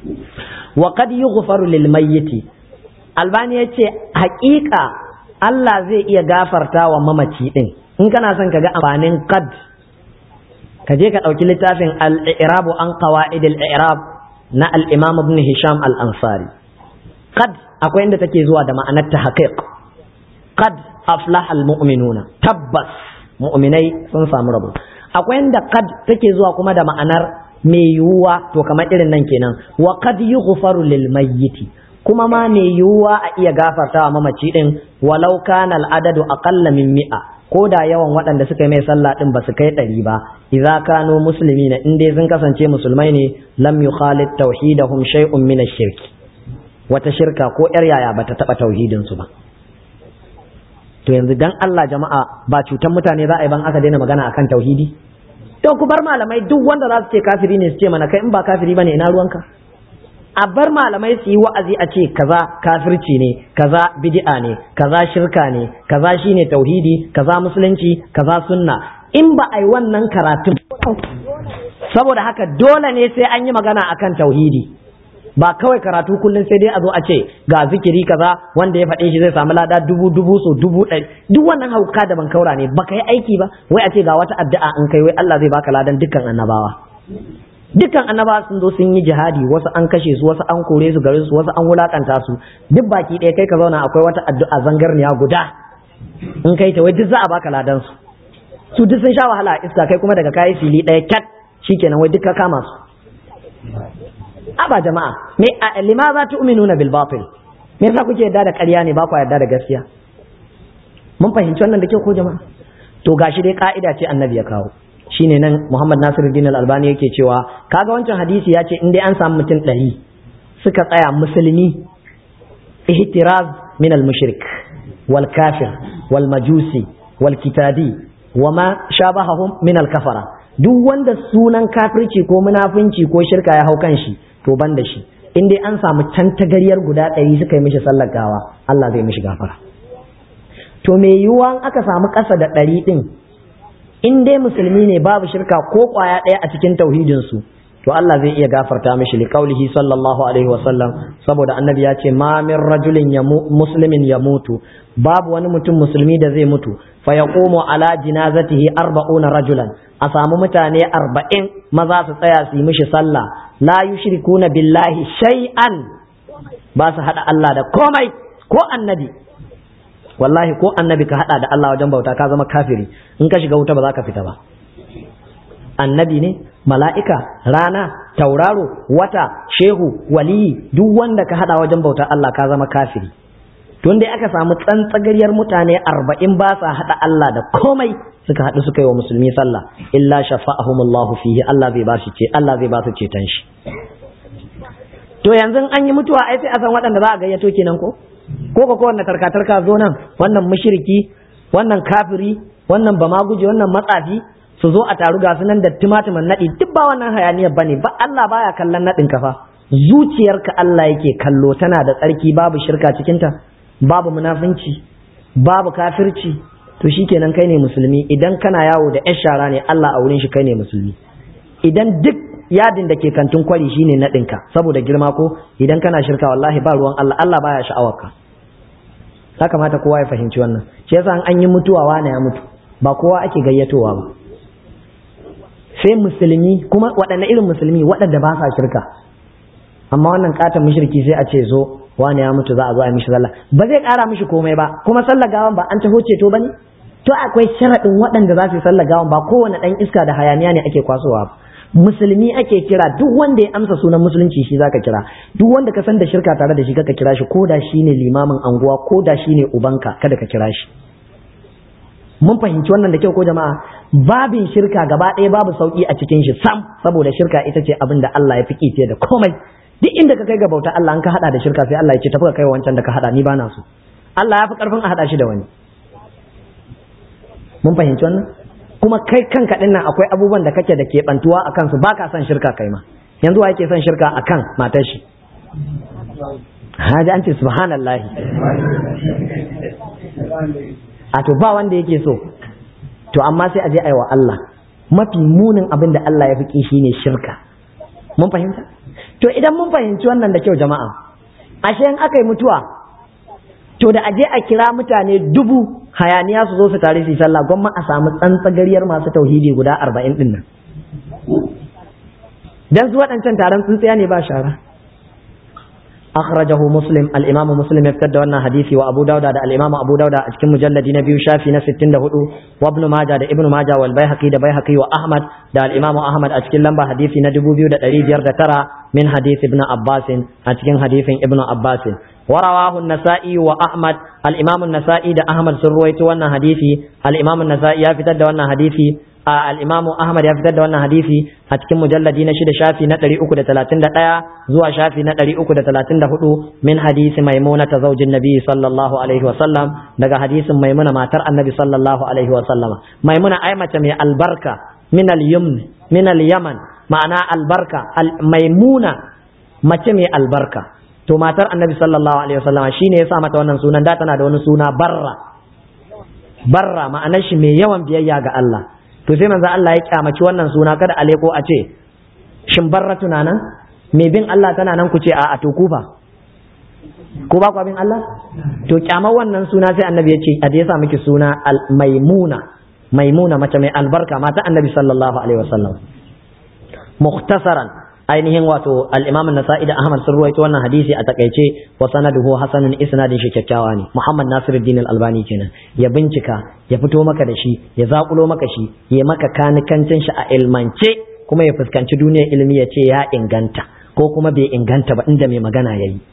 Wa qad yughfaru lil mayyit. Albani yace haƙiƙa Allah zai iya gafarta wa mamaci din. In kana son kaga amfanin qad, ka je ka dauki littafin al-i'rab an qawaid al-i'rab na al-Imam Ibn Hisham al-Ansari. Qad akwai inda take zuwa da ma'anar tahqiq. Qad aflaha al-mu'minuna, tabbas mu'minai sun samu rabo. Akwai inda qad take zuwa kuma da ma'anar mai yiwuwa, to kamar irin nan kenan, wa qad yughfaru lil mayyit, kuma ma mai yiwuwa a iya gafartawa mamaci din, walau kana al-adadu aqalla min mi'a, ko da yawan waɗanda suka yi mai sallah din ba su kai ɗari ba. Idza kanu muslimina, in dai sun kasance musulmai ne, lam yukhalid tauhidahum shay'un min ash-shirk, wata shirka ko yar yaya bata taba tauhidin su ba. To yanzu dan Allah jama'a, ba cutan mutane za a yi ban aka daina magana akan tauhidi? To ku bar malamai, duk wanda za su ce kafiri ne su ce mana kai in ba kafiri bane ina ruwanka. A bar malamai su yi wa'azi a ce kaza kafirci ne, kaza bid'a ne, kaza shirka ne, kaza shine tauhidi, kaza musulunci, kaza sunna. In ba a yi wannan karatun, saboda haka dole ne sai an yi magana akan tauhidi. Ba kawai karatu kullum sai dai a zo a ce ga zikiri kaza wanda ya faɗe shi zai samu lada dubu dubu so dubu ɗari. Duk wannan hauka da bankaura ne, baka yi aiki ba. Wai a ce ga wata addu'a in kai wai Allah zai baka ladan dukkan annabawa. Dukkan annabawa sun zo sun yi jihadi, wasu an kashe su, wasu an kore su garin su, wasu an wulakanta su. Duk baki ɗaya kai ka zauna akwai wata addu'a zangarniya guda in kai ta wai duk za a baka ladan su. Su duk sun sha wahala a iska, kai kuma daga kayi fili ɗaya kat shikenan wai duk ka kama su. Aba jama'a, me limaza tu'minuna bil batil? Me yasa kuke yarda da ƙarya ne ba ku yarda da gaskiya? Mun fahimci wannan da ke ko jama'a? To gashi dai ka'ida ce annabi ya kawo. shine nan Muhammad Nasiruddin Al-Albani yake cewa kaga wancan hadisi ya ce in dai an samu mutum ɗari suka tsaya musulmi ihtiraz min al-mushrik wal kafir wal majusi wal kitabi wama shabahahum min al-kafara duk wanda sunan kafirci ko munafunci ko shirka ya hau kan shi to ban da shi in dai an samu tantagariyar guda ɗari suka yi mishi sallar gawa Allah zai mishi gafara to me yiwuwa aka samu ƙasa da ɗari ɗin in dai musulmi ne babu shirka ko ƙwaya ɗaya a cikin tauhidinsu to Allah zai iya gafarta mishi li qaulihi sallallahu alaihi wasallam saboda annabi ya ce ma min rajulin muslimin ya mutu babu wani mutum musulmi da zai mutu fa yaqumu ala jinazatihi arba'una rajulan a samu mutane arba'in maza su tsaya su yi mishi sallah la yushrikuna billahi shay'an ba su hada Allah da komai ko annabi wallahi ko annabi ka hada da Allah wajen bauta ka zama kafiri in ka shiga wuta ba za ka fita ba annabi ne mala'ika rana tauraro wata shehu waliyi duk wanda ka hada wajen bauta Allah ka zama kafiri tun dai aka samu tsantsagariyar mutane arba'in ba sa hada Allah da komai suka haɗu suka yi wa musulmi sallah illa shafa'ahumullahu fihi Allah zai ba shi ce Allah zai ba su ceton shi to yanzu an yi mutuwa ai sai a san waɗanda za a gayyato kenan ko ko ko wannan tarka-tarka zo nan wannan mushriki wannan kafiri wannan bamaguje wannan matsafi su zo a taru ga su nan da timatiman nadi duk ba wannan hayaniyar bane ba Allah baya kallon nadin ka fa zuciyarka Allah yake kallo tana da tsarki babu shirka cikin ta babu munafinci babu kafirci to shikenan kai ne musulmi idan kana yawo da yar shara ne Allah a wurin shi kai ne musulmi idan duk yadin da ke kantin kwari shine nadin ka saboda girma ko idan kana shirka wallahi ba ruwan Allah Allah baya sha'awarka ya kamata kowa ya fahimci wannan shi yasa an yi mutuwa wani ya mutu ba kowa ake gayyatowa ba sai musulmi kuma waɗanne irin musulmi waɗanda ba sa shirka amma wannan katon mushriki sai a ce zo wani ya mutu za a zo a yi mishi sallah ba zai ƙara mishi komai ba kuma sallar gawan ba an taho ceto ba ne to akwai sharaɗin waɗanda za su yi sallar gawan ba kowane ɗan iska da hayaniya ne ake kwasowa ba musulmi ake kira duk wanda ya amsa sunan musulunci shi zaka kira duk wanda ka san da shirka tare da shi kaka kira shi ko da shi ne limamin anguwa ko da shi ne ubanka kada ka kira shi mun fahimci wannan da kyau ko jama'a babin shirka gaba ɗaya babu sauki a cikin shi sam saboda shirka ita ce abin da Allah ya fi kice da komai duk inda ka kai ga bauta Allah an ka hada da shirka sai Allah ya ce tafi ka kai wancan da ka hada ni bana so Allah ya fi karfin a hada shi da wani mun fahimci wannan kuma kai kanka din nan akwai abubuwan da kake da keɓantuwa a kansu ba ka son shirka kai ma yanzu wa yake son shirka akan matar shi haji an ce subhanallahi a to ba wanda yake so to amma sai a je aiwa Allah mafi munin abin da Allah ya fi shine shirka mun fahimta to idan mun fahimci wannan da kyau jama'a ashe in aka yi mutuwa to da aje a kira mutane dubu hayaniya su zo su tare su sallah gwamma a samu tsantsagariyar masu tauhidi guda arba'in din nan dan su waɗancan taron tsuntsiya ne ba shara akhrajahu muslim al-imam muslim ya fitar da wannan hadisi wa abu dauda da al-imam abu dauda a cikin mujalladi na biyu shafi na sittin da hudu wa ibn majah da ibn majah wal baihaqi da baihaqi wa ahmad da al-imam ahmad a cikin lamba hadisi na dubu biyu da ɗari biyar da tara min hadisi ibn abbas a cikin hadisin ibn abbas ورواه النسائي وأحمد الإمام النسائي ده أحمد سرويت وانا حديثي الإمام النسائي يفتد وانا حديثي آه الإمام أحمد يفتد وانا حديثي هتكم مجلدين شد شافي نتري أكد ثلاثين دقايا زوا شافي نتري أكد ثلاثين دهدو من حديث ميمونة زوج النبي صلى الله عليه وسلم دقا حديث ميمونة ما ترى النبي صلى الله عليه وسلم ميمونة أيمة من البركة من اليمن من اليمن معنى البركة الميمونة ما تمي البركة to matar annabi sallallahu alaihi wasallam shine ya sa mata wannan sunan da tana da wani suna barra barra ma'anar shi mai yawan biyayya ga Allah to sai manzo Allah ya kyamaci wannan suna kada a leko a ce shin barra tunanan mai bin Allah tana nan ku ce a to kufa ko ba ku bin Allah to kyamar wannan suna sai annabi ya ce a da ya sa miki suna al-maimuna maimuna mace mai albarka mata annabi sallallahu alaihi wasallam mukhtasaran ainihin wato al-Imam an-Nasa'i da Ahmad sun ruwaito wannan hadisi a takeice wa sanaduhu hasanun isnadin shi kyakkyawa ne Muhammad Nasiruddin al-Albani kenan ya bincika ya fito maka da shi ya zakulo maka shi ya maka kanikancin shi a ilmance kuma ya fuskanci duniyar ilimi ya ce ya inganta ko kuma bai inganta ba inda mai magana yayi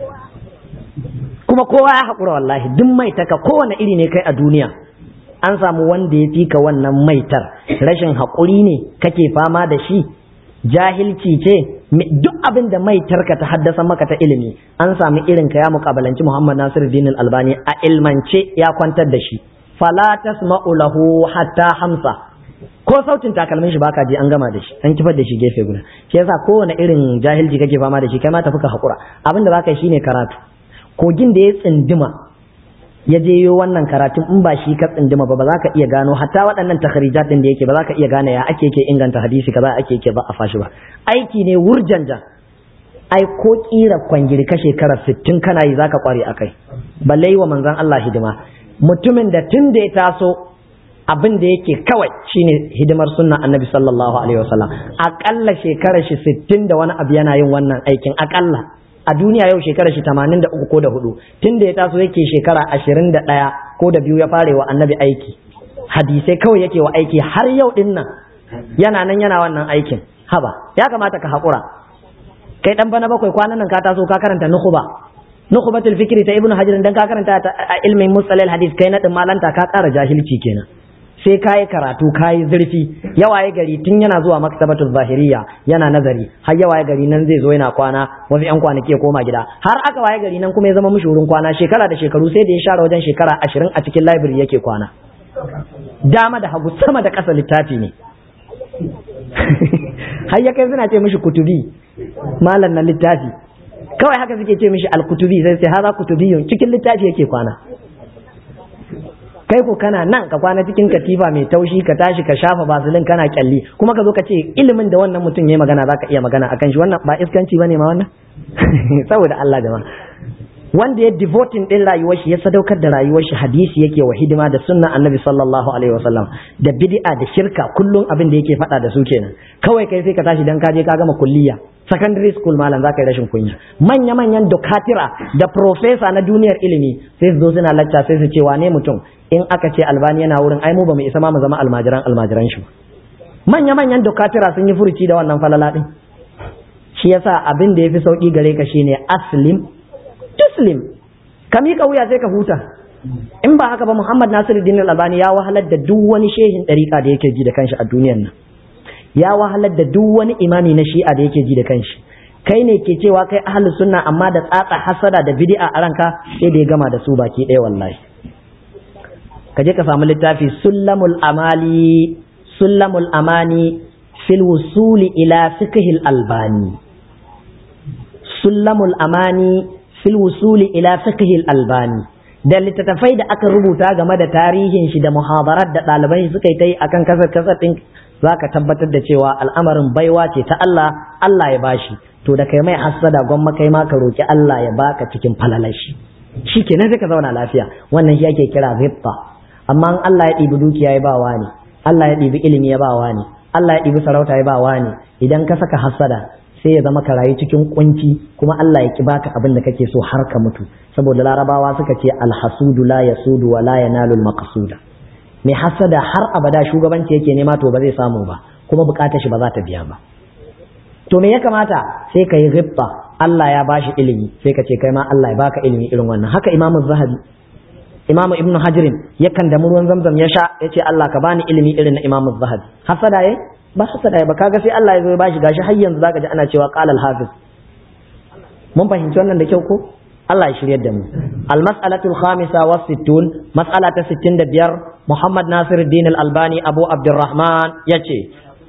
kuma kowa ya haƙura wallahi duk maitaka kowane iri ne kai a duniya an samu wanda ya fika wannan maitar rashin haƙuri ne kake fama da shi, jahilci ce, duk abin da mai tarka ta haddasa maka ta ilimi an sami irin ka ya muƙabalanci Muhammad Nasiruddin Albani a ilmance ya kwantar da shi. Fala tasma'u lahu hatta hamsa, ko sautin takalmin shi baka ji an gama da shi, an kifar da shi gefe guda. Shi yasa kowane irin jahilci kake fama da shi kai ma tafi ka haƙura, abin da baka yi shine karatu. Kogin da ya tsindima ya je yo wannan karatun in ba shi ka tsindima ba ba za ka iya gano hatta waɗannan takhrijat din da yake ba za ka iya gane ya ake yake inganta hadisi kaza ake yake ba a fashi ba. Aiki ne wurjanja. Ai ko kira kwangiri ka shekara sittin kana yi zaka kware akai. Balle wa manzon Allah hidima. Mutumin da tun da ya taso abin da yake kawai shine hidimar sunna Annabi sallallahu alaihi wasallam. Akalla shekarar shi sittin da wani abu yana yin wannan aikin akalla. A duniya yau shekarar shi tamanin da uku ko da hudu, tun da ya taso yake shekara ashirin da ɗaya ko da biyu ya fare wa annabi aiki, hadisai kawai yake wa aiki har yau din nan yana nan yana wannan aikin. Haba ya kamata ka haƙura, kai dan bana bakwai kwanan nan ka taso ka karanta nukhba nukhbatul fikri ta ibnu hajar dan ka karanta a ilmin musalal hadis, kai na din malanta ka ƙara jahilci kenan. Sai kayi karatu kayi zurfi, yawaye gari tun yana zuwa maktabatul zahiriya yana nazari har yawaye gari nan zai zo yana kwana wasu yan kwanaki ya koma gida, har aka waye gari nan kuma ya zama mishi wurin kwana shekara da shekaru, sai da ya share wajen shekara ashirin a cikin library yake kwana, dama da hagu sama da ƙasa littafi ne. Har ya kai suna ce mishi kutubi, malam na littafi kawai haka suke ce mishi al-kutubi, sai sai haza kutubiyun, cikin littafi yake kwana. Kai ko kana nan ka kwana cikin katifa mai taushi ka tashi ka shafa basilin kana kyalli, kuma ka zo ka ce ilimin da wannan mutum yayi magana zaka iya magana akan shi, wannan ba iskanci bane ma wannan? Saboda Allah jama'a, wanda ya devoting din rayuwar shi ya sadaukar da rayuwar shi hadisi yake wa hidima da sunnan Annabi sallallahu alaihi wasallam, da bid'a da shirka kullun abin da yake faɗa da su kenan. Kawai kai sai ka tashi dan ka je ka gama kulliya secondary school malam zaka yi rashin kunya. Manya manyan dokatira da professor na duniyar ilimi sai su zo suna lacca sai su ce wane mutum in aka ce Albani yana wurin ai mu ba mu isa ma mu zama almajiran almajiran shi. Manya manyan dokatira sun yi furuci da wannan falala din. Shi yasa abin da yafi sauki gare ka shine aslim taslim, ka miƙa wuya sai ka huta. In ba haka ba Muhammad Nasiruddin Albani ya wahalar da duk wani shehin ɗariƙa da yake ji da kanshi a duniyar nan, ya wahalar da duk wani imami na shi'a da yake ji da kanshi. Kai ne ke cewa kai ahlus sunna amma da tsatsa hasada da bid'a a ranka, sai da ya gama da su baki ɗaya wallahi. Ka je ka samu littafi Sullamul Amali Sullamul Amani fil wusuli ila fiqhil Albani, Sullamul Amani fil wusuli ila fiqhil Albani, da littattafai da aka rubuta game da tarihin shi da muhadarat da ɗalibai suka yi ta yi akan kasar kasar ɗin, za ka tabbatar da cewa al'amarin baiwa ce ta Allah, Allah ya bashi. To da kai mai hassada gwamma kai ma ka roki Allah ya baka cikin falalashi, shi kenan sai ka zauna lafiya. Wannan shi ake kira ghibta. Amma in Allah ya ɗibi dukiya ya bawa ne, Allah ya ɗibi ilimi ya bawa ne, Allah ya ɗibi sarauta ya bawa ne, idan ka saka hassada sai ya zama ka rayu cikin kunci, kuma Allah ya ki baka abin da kake so har ka mutu. Saboda larabawa suka ce alhasudu la yasudu wa la yanalu almaqsuda. Mai hasada har abada shugabanci yake nema to ba zai samu ba, kuma bukatar shi ba za ta biya ba. To me ya kamata? Sai ka yi ghibta. Allah ya bashi ilimi, sai ka ce kai ma Allah ya baka ilimi irin wannan. Haka Imam Zahabi, Imam Ibn Hajarin yakan da ruwan Zamzam ya sha ya ce Allah ka bani ilimi irin na Imam Zahabi. Hasada yayi? Ba hasada ba, kaga sai Allah ya zo ya bashi, gashi har yanzu zaka ji ana cewa qala al-hafiz. Mun fahimci wannan da kyau ko? Allah ya shiryar da mu. Al-mas'alatul khamisa wa sittun, mas'ala ta sittin da biyar, Muhammad Nasiruddin Al-Albani Abu Abdurrahman yace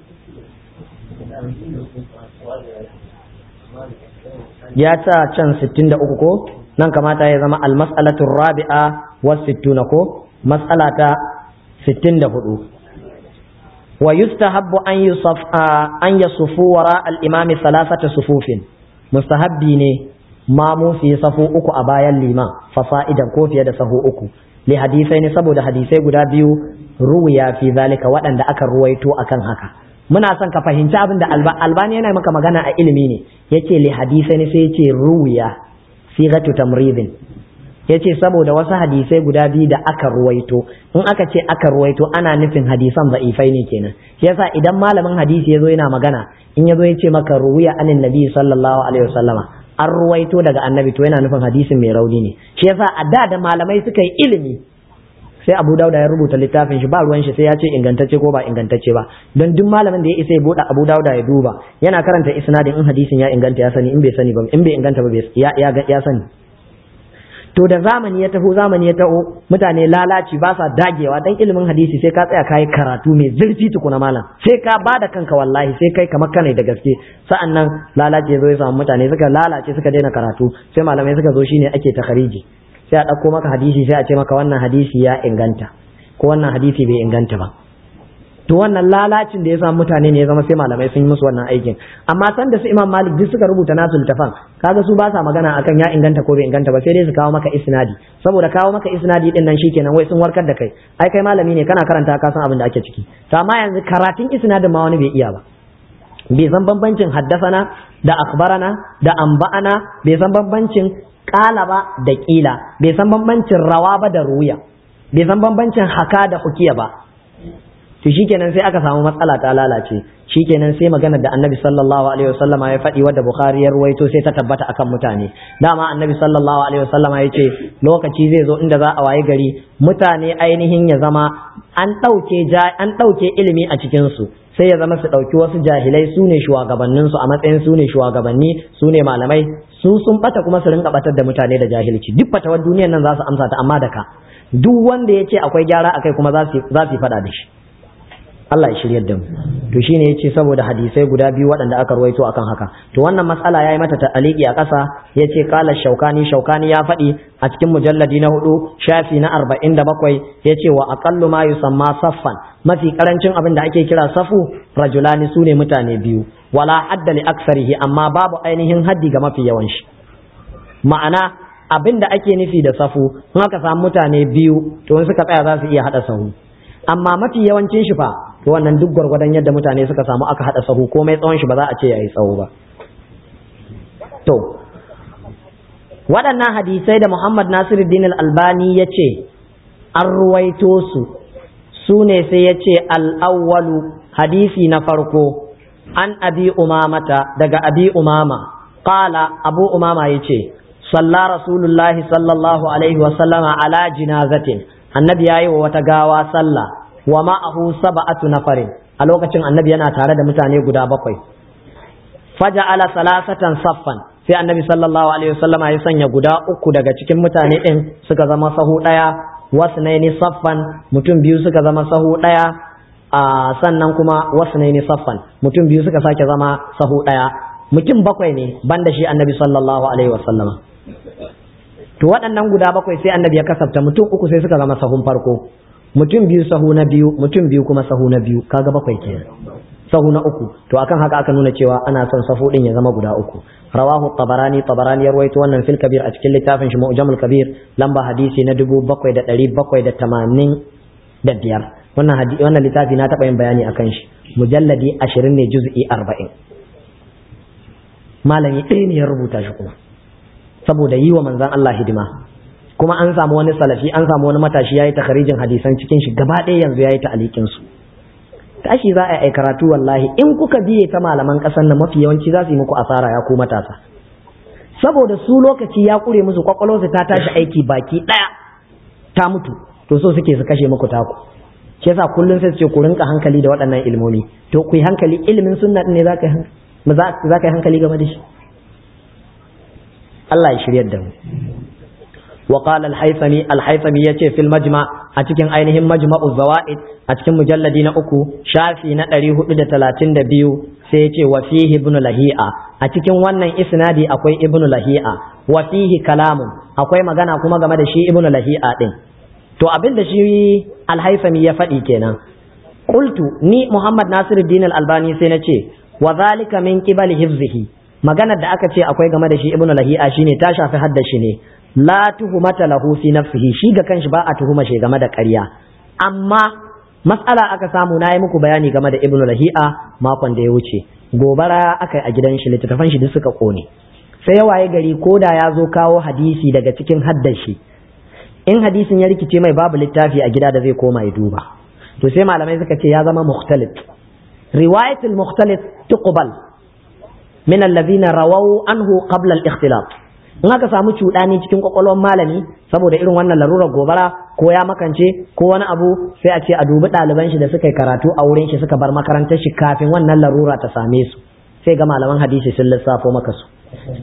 ya ta can sittin da uku ko? Nan kamata ya zama al-mas'alatul rabi'a wa sittuna ko? Mas'ala ta sittin da hudu. Wa yustahabbu an yusaf an yasufu wara al-imami thalathata sufufin. Mustahabbi ne mamu su yi safu uku a bayan liman, fasa'idan ko fiye da sahu uku. Li hadisai ne saboda hadisai guda biyu ruwiya fi zalika waɗanda aka ruwaito akan haka. Muna son ka fahimci abin da Albani yana maka magana a ilimi ne. Yace li hadisai ne sai yace ruwiya sigatu tamridin. Yace saboda wasu hadisai guda biyu da aka ruwaito. In aka ce aka ruwaito ana nufin hadisan da'ifai ne kenan. Yasa idan malamin hadisi yazo yana magana, in yazo yace maka ruwiya anin nabi sallallahu alaihi wasallama, an ruwaito daga annabi, to yana nufin hadisin mai rauni ne. Shi yasa a da da malamai suka yi ilimi sai Abu Dauda ya rubuta littafin shi ba ruwan shi sai ya ce ingantacce ko ba ingantacce ba, don duk malamin da ya isa ya bude Abu Dauda ya duba yana karanta isnadin, in hadisin ya inganta ya sani, in bai sani ba, in bai inganta ba ya ya ya sani. To da zamani ya taho zamani ya taho mutane lalaci ba sa dagewa dan ilimin hadisi sai ka tsaya kai karatu mai zurfi tukuna malam, sai ka bada kanka wallahi, sai kai kamar kana da gaske, sa'annan lalace zo ya samu mutane suka lalace suka daina karatu, sai malamai suka zo shine ake takhariji, sai a dauko maka hadisi sai a ce maka wannan hadisi ya inganta ko wannan hadisi bai inganta ba. To wannan lalacin da ya samu mutane ne ya zama sai malamai sun yi musu wannan aikin. Amma san da su Imam Malik duk suka rubuta nasu littafan, kaga su ba sa magana akan ya inganta ko bai inganta ba, sai dai su kawo maka isnadi, saboda kawo maka isnadi din nan shikenan wai sun warkar da kai, ai kai malami ne kana karanta ka san abin da ake ciki. To amma yanzu karatun isnadin ma wani bai iya ba, bai san bambancin haddasana da akhbarana da amba'ana, bai san bambancin qala ba da qila, bai san bambancin rawa ba da ruya, bai san bambancin haka da hukiya ba. To shikenan sai aka samu matsala ta lalace, shikenan sai magana da Annabi sallallahu alaihi wasallama ya faɗi wadda Bukhari ya ruwaito sai ta tabbata akan mutane. Dama Annabi sallallahu alaihi wasallama ya ce lokaci zai zo inda za a waye gari mutane ainihin ya zama an ɗauke an ɗauke ilimi a cikin su, sai ya zama su ɗauki wasu jahilai su ne shugabannin su a matsayin su ne shugabanni, su ne malamai, su sun bata kuma su rinka batar da mutane da jahilci. Duk fatawar duniyar nan za su amsa ta amma da ka, duk wanda ya ce akwai gyara akai kuma za su za su faɗa da shi. Allah ya shiryar da mu. To shine yace saboda hadisai guda biyu waɗanda aka ruwaito akan haka. To wannan mas'ala yayi mata ta'aliki a ƙasa, yace qala Shaukani, Shaukani ya faɗi a cikin mujalladi na hudu shafi na arba'in da bakwai, yace wa aqallu ma yusamma saffan, mafi karancin abin da ake kira safu rajulani sune mutane biyu, wala hadda li aksarihi, amma babu ainihin haddi ga mafi yawan shi. Ma'ana abin da ake nufi da safu, in aka samu mutane biyu to in suka tsaya za su iya hada sahu, amma mafi yawancin shi fa to wannan duk gwargwadon yadda mutane suka samu aka hada sahu komai tsawon shi ba za a ce yayi tsawo ba. To waɗannan hadisai da Muhammad Nasiruddin Al-Albani ya ce an ruwaito su su ne sai ya ce al-awwalu, hadisi na farko, an abi umamata, daga abi umama, qala abu umama ya ce salla rasulullahi sallallahu alaihi wa sallama ala jinazatin, annabi yayi wa wata gawa sallah, wa ma'ahu sab'atu nafarin, a lokacin annabi yana tare da mutane guda bakwai. Faja'ala salasatan saffan, sai annabi sallallahu alaihi wasallama ya sanya guda uku daga cikin mutane din suka zama sahu daya, wasnaini saffan, mutum biyu suka zama sahu daya, a sannan kuma wasnaini saffan, mutum biyu suka sake zama sahu daya. Mutum bakwai ne banda shi annabi sallallahu alaihi wasallama. To waɗannan guda bakwai sai annabi ya kasafta mutum uku sai suka zama sahun farko, mutum biyu sahu na biyu, mutum biyu kuma sahu na biyu, kaga bakwai kenan, sahu na uku. To akan haka aka nuna cewa ana son sahu din ya zama guda uku. Rawahu Tabarani, Tabarani ya rawaito wannan fil Kabir a cikin littafin shi Mu'jamul Kabir, lamba hadisi na dubu bakwai da ɗari bakwai da tamanin da biyar. Wannan hadisi, wannan littafi na taɓa yin bayani akan shi, mujalladi ashirin ne, juz'i arba'in. Malami ɗaya ne ya rubuta shi kuma, saboda yi wa manzon Allah hidima. Kuma an samu wani salafi, an samu wani matashi yayi takharijin hadisan cikin shi gaba ɗaya yanzu yayi ta'alikin su. Tashi za a yi karatu wallahi, in kuka biye ta malaman ƙasar nan mafi yawanci za su yi muku asara ya ku matasa, saboda su lokaci ya kure musu, kwakwalwarsu ta tashi aiki baki ɗaya ta mutu, to so suke su kashe muku taku. Shi yasa kullum sai su ce ku rinka hankali da waɗannan ilmomi. To ku yi hankali, ilimin sunna ne za ka yi hankali game da shi. Allah ya shiryar da mu. وقال الحيثمي الحيثمي يتي في المجمع أتكن أينهم مجمع الزوائد أتكن مجلدين أكو شافي نتريه إلى ثلاثين دبيو سيتي وفيه ابن لهيئة أتكن وانا إسنادي أكوي ابن لهيئة وفيه كلام أكوي مغانا كما غمد شي ابن لهيئة دين. تو أبن دشي الحيثمي يفدي كينا قلت ني محمد ناصر الدين الألباني سينتي وذلك من قبل حفظه magana da aka ce akwai game da shi ibnu lahi'a shine ta shafi hadda shi ne, la tuhumata lahu fi nafsihi, shi ga kanshi ba a tuhuma shi game da ƙarya. Amma matsala aka samu, na yi muku bayani game da ibnu lahi'a makon da ya wuce, gobara aka yi a gidan shi, littattafan shi duk suka kone, sai ya waye gari ko da ya zo kawo hadisi daga cikin haddar shi, in hadisin ya rikice mai babu littafi a gida da zai koma ya duba, to sai malamai suka ce ya zama mukhtalif. Riwayatul mukhtalif tuqbal min alladhina rawaw anhu qabla al-ikhtilaf, in aka samu cuɗani cikin kwakwalwar malami saboda irin wannan larurar gobara ko ya makance ko wani abu sai a ce a dubi ɗaliban shi da suka yi karatu a wurin shi suka bar makarantar shi kafin wannan larura ta same su, sai ga malaman hadisi sun lissafo maka su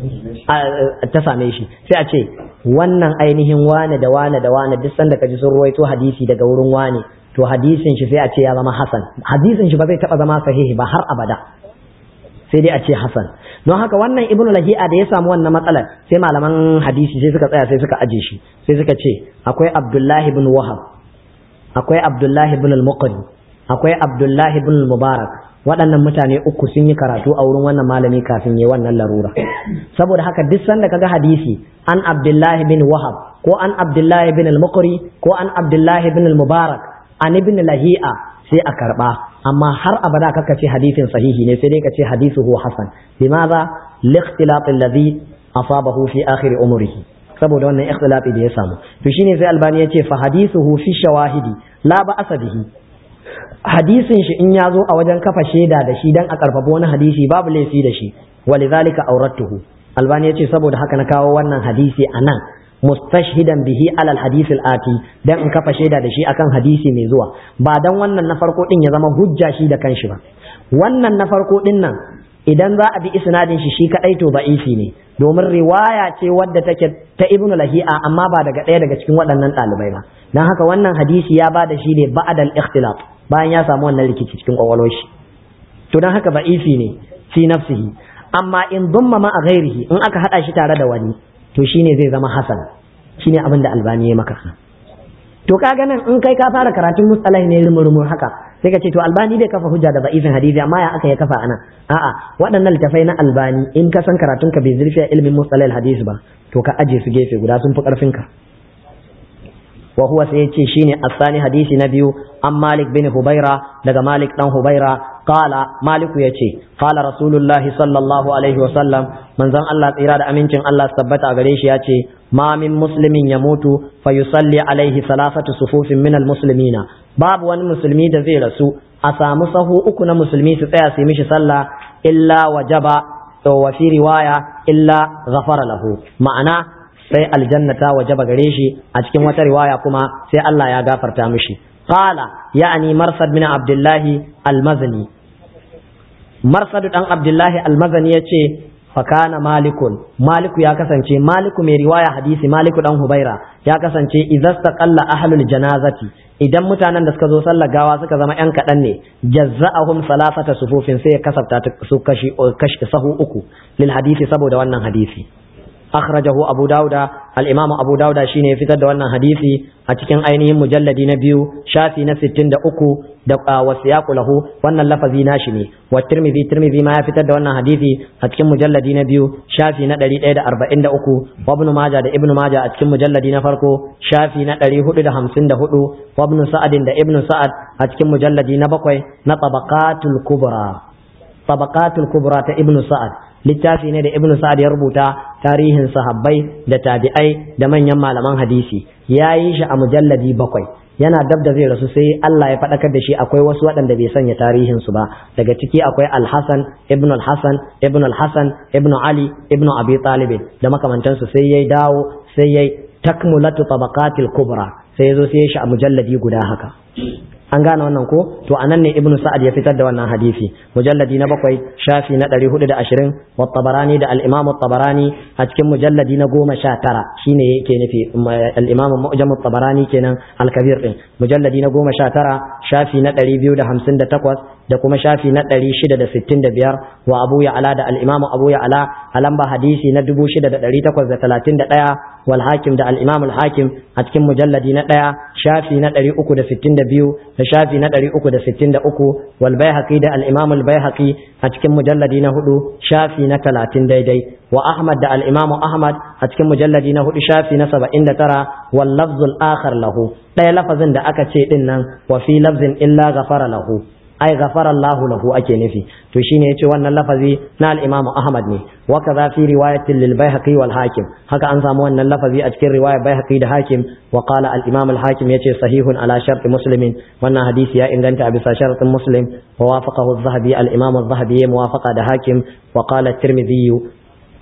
ta same shi, sai a ce wannan ainihin wane da wane da wane duk sanda ka ji sun ruwaito hadisi daga wurin wane to hadisin shi sai a ce ya zama hasan, hadisin shi ba zai taba zama sahihi ba har abada, sai dai a ce hasan. Don haka wannan ibnu lahi'a da ya samu wannan matsalar sai malaman hadisi sai suka tsaya sai suka aje shi, sai suka ce akwai abdullahi ibn wahab, akwai abdullahi ibn al-muqri, akwai abdullahi ibn al-mubarak. Waɗannan mutane uku sun yi karatu a wurin wannan malami kafin yi wannan larura. Saboda haka duk sanda kaga hadisi an abdullahi bin wahab ko an abdullahi bin al-muqri ko an abdullahi bin al-mubarak an ibn lahi'a sai a karba, amma har abada kaka ce hadisin sahihi ne, sai dai ka ce hadithuhu hasan. Limadha likhtilaf alladhi asabahu fi akhir umrihi, saboda wannan ikhtilafi da ya samu. To shine sai Albani ya ce fa hadithuhu fi shawahidi la ba'asa bihi, hadisin shi in ya zo a wajen kafa shaida da shi dan a karfafa wani hadisi babu laifi da shi. Walidhalika awrattuhu, Albani ya ce saboda haka na kawo wannan hadisi anan mustashhidan bihi alal hadith al-ati, dan in kafa shaida da shi akan hadisi mai zuwa, ba dan wannan na farko din ya zama hujja shi da kanshi ba. Wannan na farko din nan idan za a bi isnadin shi shi kadai to da'ifi ne, domin riwaya ce wadda take ta ibnu lahi'a amma ba daga ɗaya daga cikin waɗannan ɗalibai ba. Dan haka wannan hadisi ya bada shi ne ba'da al-ikhtilaf, bayan ya samu wannan rikici cikin kwakwalwar shi, to dan haka da'ifi ne fi nafsihi. Amma in dumma ma a ghairihi, in aka hada shi tare da wani to shine zai zama hasan, shine abin da Albani ya maka. To kaga nan in kai ka fara karatun mustalah ne rumurumur haka sai ka ce to Albani bai kafa hujja da da'ifin hadisi, amma ya aka ya kafa anan. A'a, waɗannan littafai na Albani in ka san karatun ka bai zurfi ilmin mustalah hadisi ba to ka aje su gefe guda, sun fi karfin ka. wa huwa sai yace shine asani hadisi na biyu an Malik bin Hubaira, daga Malik dan Hubaira qala Maliku yace qala Rasulullahi sallallahu alaihi wa sallam, manzon Allah tsira da amincin Allah tabbata gare shi yace ma min muslimin yamutu fayusalli alaihi salasatu sufufin min almuslimina, babu wani musulmi da zai rasu a samu sahu uku na musulmi su tsaya su mishi sallah illa wajaba, wa fi riwaya illa ghafara lahu, ma'ana sai aljanna ta wajaba gare shi, a cikin wata riwaya kuma sai Allah ya gafarta mishi. Qala ya'ni Marsad bin Abdullah al-Mazani, Marsad dan Abdullah al-Mazani yace fa kana Malikun, Maliku ya kasance, Maliku mai riwaya hadisi Maliku dan Hubaira ya kasance idastaqalla ahlul janazati, idan mutanen da suka zo sallar gawa suka zama yan kadan ne, jazza'ahum salasata sufufin, sai ya kasafta su kashi kashi sahu uku lil hadisi, saboda wannan hadisi. akhrajahu Abu Dauda, al-Imam Abu Dauda shine ya fitar da wannan hadisi a cikin ainihin mujalladi na biyu shafi na sittin da uku da wasiyaqu lahu, wannan lafazi nashi ne. Wa Tirmidhi, Tirmidhi ma ya fitar da wannan hadisi a cikin mujalladi na biyu shafi na ɗari ɗaya da arba'in da uku, wa Ibn Majah da Ibn Majah a cikin mujalladi na farko shafi na ɗari hudu da hamsin da hudu, wa Ibn Sa'ad da Ibn Sa'ad a cikin mujalladi na bakwai na Tabaqatul Kubra, Tabaqatul Kubra ta Ibn Sa'ad, littafi ne da Ibn Sa'ad ya rubuta tarihin sahabbai da tabi'ai da manyan malaman hadisi, ya yi shi a mujalladi bakwai. Yana dab da zai rasu sai Allah ya faɗakar da shi akwai wasu waɗanda bai sanya tarihin su ba, daga ciki akwai Al-Hasan ibn Al-Hasan ibn Al-Hasan ibn Ali ibn Abi Talib da makamantansu, sai yayi dawo sai yayi takmulatu tabaqatil kubra, sai yazo sai ya shi a mujalladi guda haka. An gane wannan ko? To anan ne Ibn Sa'ad ya fitar da wannan hadisi, mujalladi na bakwai shafi na ɗari hudu da ashirin, wa Tabarani da al-Imam Tabarani a cikin mujalladi na goma sha tara, shine yake nufi al-Imam Mu'jam Tabarani kenan al-Kabir din, mujalladi na goma sha tara shafi na ɗari biyu da hamsin da takwas da kuma shafi na ɗari shida da sittin da biyar, wa Abu Ya'la da al-Imam Abu Ya'la a lamba hadisi na dubu shida da ɗari takwas da talatin da ɗaya, wal Hakim da al-Imam al-Hakim a cikin mujalladi na ɗaya shafi na ɗari uku da sittin da biyu da shafi na ɗari uku da sittin da uku, wal Baihaqi da al-Imam al-Baihaqi a cikin mujalladi na hudu shafi na talatin daidai, wa Ahmad da al-Imam Ahmad a cikin mujalladi na hudu shafi na saba'in da tara, wal lafzul akhar lahu, ɗaya lafazin da aka ce din nan wa fi lafzin illa ghafara lahu, ai ghafara Allahu lahu ake nufi, to shine yace wannan lafazi na al-Imam Ahmad ne. Wa kaza fi riwayatin lil Baihaqi wal Hakim, haka an samu wannan lafazi a cikin riwayar Baihaqi da Hakim. Wa qala al-Imam al-Hakim yace sahihun ala shart Muslim, wannan hadisi ya inganta a bisa shartin Muslim. Wa wafaqahu az-Zahabi, al-Imam az-Zahabi ya muwafaqa da Hakim. Wa qala at-Tirmidhi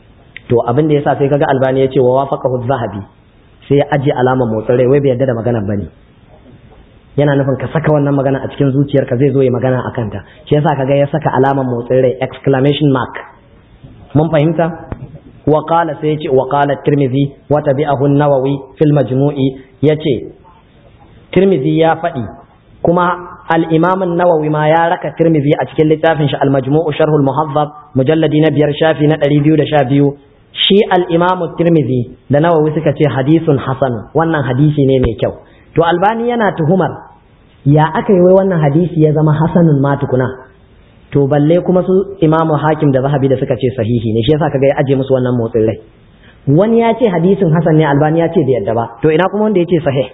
to abin da yasa sai kaga Albani ya ce wa wafaqahu zahabi sai ya aje alamar motsin rai wai bai yarda da magana bane yana nufin ka saka wannan magana a cikin zuciyarka zai zo ya magana a kanta shi yasa kaga ya saka alamar motsin rai exclamation mark mun fahimta wa qala sai yace wa qala tirmidhi wa tabi'ahu an-nawawi fil majmu'i yace tirmidhi ya faɗi kuma al-imam an-nawawi ma ya raka tirmidhi a cikin littafin shi al-majmu'u sharh al-muhazzab mujalladi na biyar shafi na ɗari biyu da sha biyu shi al-imam tirmidhi da nawawi suka ce hadithun hasan wannan hadisi ne mai kyau to albani yana tuhumar ya aka yi wai wannan hadisi ya zama hasanun ma tukuna to balle kuma su imamu hakim da zahabi da suka ce sahihi ne shi yasa kaga ya aje musu wannan motsin rai wani ya ce hadisin hasan ne albani ya ce bai yadda ba to ina kuma wanda ya ce sahih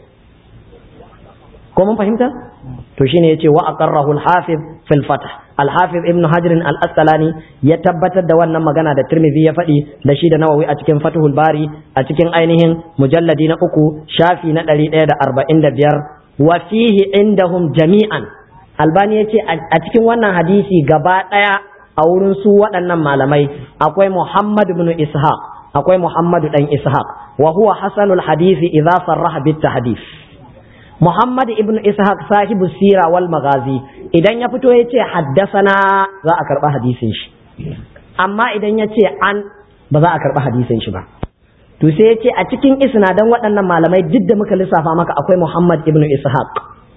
ko mun fahimta to shine yace wa aqarrahu al-hafiz fil fath al-hafiz ibn hajar al-asqalani ya tabbatar da wannan magana da tirmidhi ya faɗi da shi da nawawi a cikin fathul bari a cikin ainihin mujalladi na uku shafi na ɗari ɗaya da arba'in da biyar wa fihi indahum jami'an albani yace a cikin wannan hadisi gaba ɗaya a wurin su waɗannan malamai akwai muhammad ibn ishaq akwai muhammad dan ishaq wa huwa hasanul hadisi idza sarraha bit tahdith Muhammad ibn Ishaq sahibu sira wal magazi idan ya fito ya ce haddasana za a karɓa hadisin shi amma idan ya ce an ba za a karɓa hadisin shi ba to sai ya ce a cikin isnadan waɗannan malamai duk da muka lissafa maka akwai Muhammad ibn Ishaq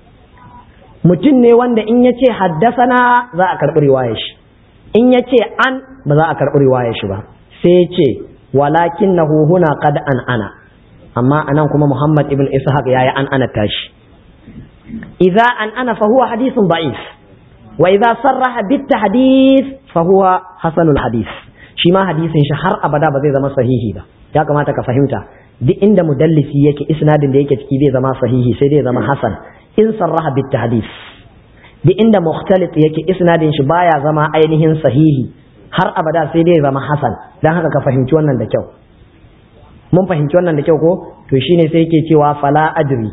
mutum ne wanda in ya ce haddasana za a karɓi riwayar shi in ya ce an ba za a karɓi riwayar shi ba sai ya ce walakinnahu huna qad an ana amma anan kuma Muhammad ibn Ishaq yayi an ana tashi idza an ana fa huwa hadithun da'if wa idza sarraha bit tahdith fa huwa hasanul hadith shi ma hadisin shi har abada ba zai zama sahihi ba ya kamata ka fahimta duk inda mudallisi yake isnadin da yake ciki zai zama sahihi sai dai zama hasan in sarraha bit tahdith duk inda mukhtalit yake isnadin shi baya zama ainihin sahihi har abada sai dai zama hasan dan haka ka fahimci wannan da kyau mun fahimci wannan da kyau ko to shine sai yake cewa fala adri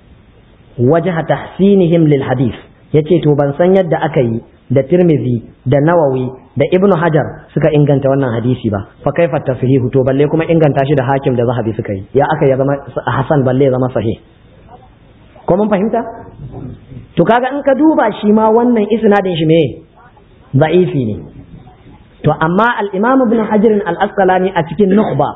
wajha tahsinihim lil hadith yace to ban san yadda aka yi da Tirmidhi da Nawawi da Ibn Hajar suka inganta wannan hadisi ba fa kaifa tafhihu to balle kuma inganta shi da Hakim da Zahabi suka yi ya aka ya zama hasan balle ya zama sahih ko mun fahimta to kaga in ka duba shi ma wannan isnadin shi me da'ifi ne to amma al-Imam Ibn Hajar al-Asqalani a cikin Nukhba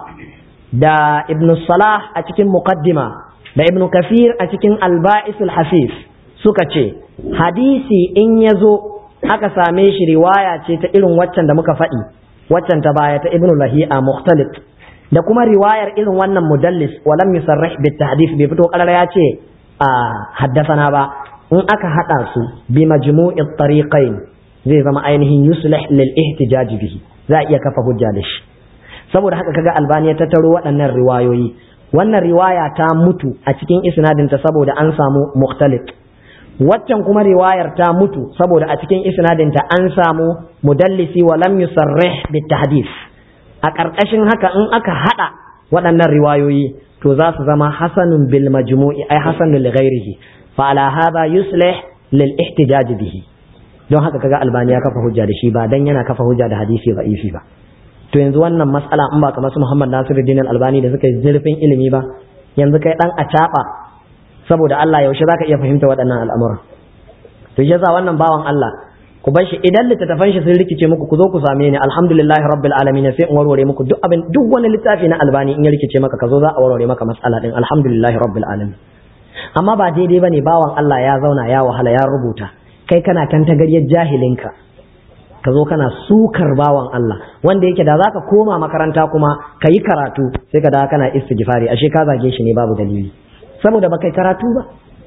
da Ibn Salah a cikin Muqaddima da Ibn Kathir a cikin Al-Ba'isul Hasif suka ce hadisi in yazo aka same shi riwaya ce ta irin waccan da muka faɗi waccan ta baya ta Ibn Lahi'a mukhtalit da kuma riwayar irin wannan mudallis walam yusarrih bit tahdith bai fito karara ya ce a haddathana ba in aka hada su bi majmu'i at-tariqain zai zama ainihin yuslih lil ihtijaj bihi za iya kafa hujja da shi saboda haka kaga Albani ya tattaro waɗannan riwayoyi wannan riwaya ta mutu a cikin isnadin ta saboda an samu mukhtalif waccan kuma riwayar ta mutu saboda a cikin isnadin ta an samu mudallisi wa lam yusarrih bit tahdith a karkashin haka in aka hada waɗannan riwayoyi to za su zama hasanun bil majmu'i ay hasanun li ghairihi fa ala hadha yuslih lil ihtijaj bihi don haka kaga Albani ya kafa hujja da shi ba dan yana kafa hujja da hadisi da'ifi ba to yanzu wannan mas'ala in ba kamar su Muhammad Nasiruddin Al-Albani da suka yi zurfin ilimi ba yanzu kai dan acaba saboda Allah yaushe zaka iya fahimta waɗannan al'amura to yasa wannan bawan Allah ku bar shi idan littattafan shi sun rikice muku ku zo ku same ni alhamdulillahi rabbil alamin sai in warware muku duk abin duk wani littafi na Albani in ya rikice maka ka zo za a warware maka mas'ala din alhamdulillahi rabbil alamin amma ba daidai bane bawan Allah ya zauna ya wahala ya rubuta kai kana tantagaryar jahilinka ka zo kana sukar bawan Allah wanda yake da zaka koma makaranta kuma ka yi karatu sai ka da kana istighfari ashe ka zage shi ne babu dalili saboda baka karatu ba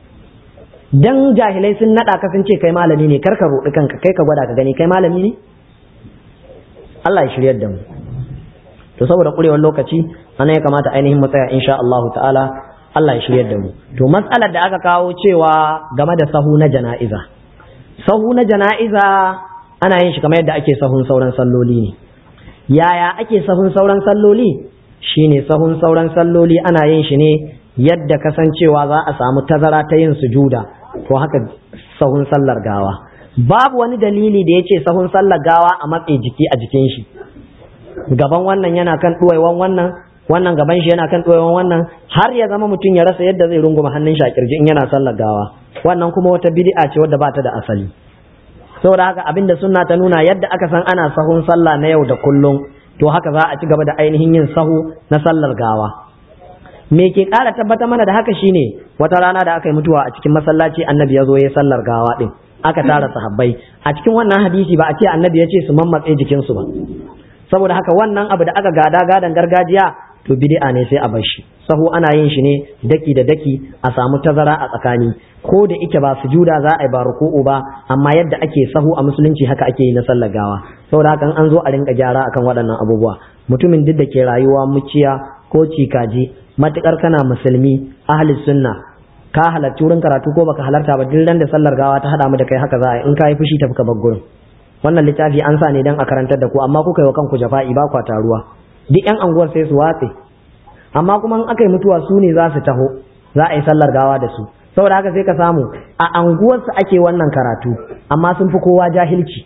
dan jahilai sun nada ka sun ce kai malami ne karka rudi kanka kai ka gwada ka gani kai malami ne Allah ya shiryar da mu to saboda kurewar lokaci anan ya kamata ainihin mu tsaya insha Allah ta'ala Allah ya shiryar da mu to matsalar da aka kawo cewa game da sahu na jana'iza sahu na jana'iza ana yin shi kamar yadda ake sahun sauran salloli ne yaya ake sahun sauran salloli shine sahun sauran salloli ana yin shi ne yadda kasancewa za a samu tazara ta yin sujuda to haka sahun sallar gawa babu wani dalili da yace sahun sallar gawa a matse jiki a jikin shi gaban wannan yana kan ɗuwaiwan wannan wannan gaban shi yana kan ɗuwaiwan wannan har ya zama mutum ya rasa yadda zai runguma hannun shi a kirji in yana sallar gawa, wannan kuma wata bid'a ce wadda ba ta da asali. Saboda haka abinda sunna ta nuna yadda aka san ana sahun sallah na yau da kullum to haka za a ci gaba da ainihin yin sahu na sallar gawa. Me ke ƙara tabbatar mana da haka shine wata rana da aka yi mutuwa a cikin masallaci annabi ya zo ya sallar gawa din, aka tara sahabbai. A cikin wannan hadisi ba a ce annabi ya ce su mammatse jikinsu ba, saboda haka wannan abu da aka gada gadan gargajiya to bid'a ne sai a bar shi. Sahu ana yin shi ne daki da daki a samu tazara a tsakani, ko da ike ba sujuda za a yi ba ruku'u ba, amma yadda ake sahu a musulunci haka ake yi na sallar gawa. Saboda haka an zo a rinka gyara akan waɗannan abubuwa. Mutumin duk da ke rayuwa muciya ko cikaji, matukar kana musulmi ahli sunna, ka halarci wurin karatu ko baka halarta ba, duk da sallar gawa ta hada mu da kai haka za a yi. In ka yi fushi tafi ka bar gurin. Wannan littafi an sa ne dan a karantar da ku, amma kuka yi wa kanku jafa'i ba kwa taruwa. Duk yan anguwar sai su watse, amma kuma in aka yi mutuwa su ne za su taho, za a yi sallar gawa da su. Saboda haka sai ka samu a anguwarsu ake wannan karatu, amma sun fi kowa jahilci.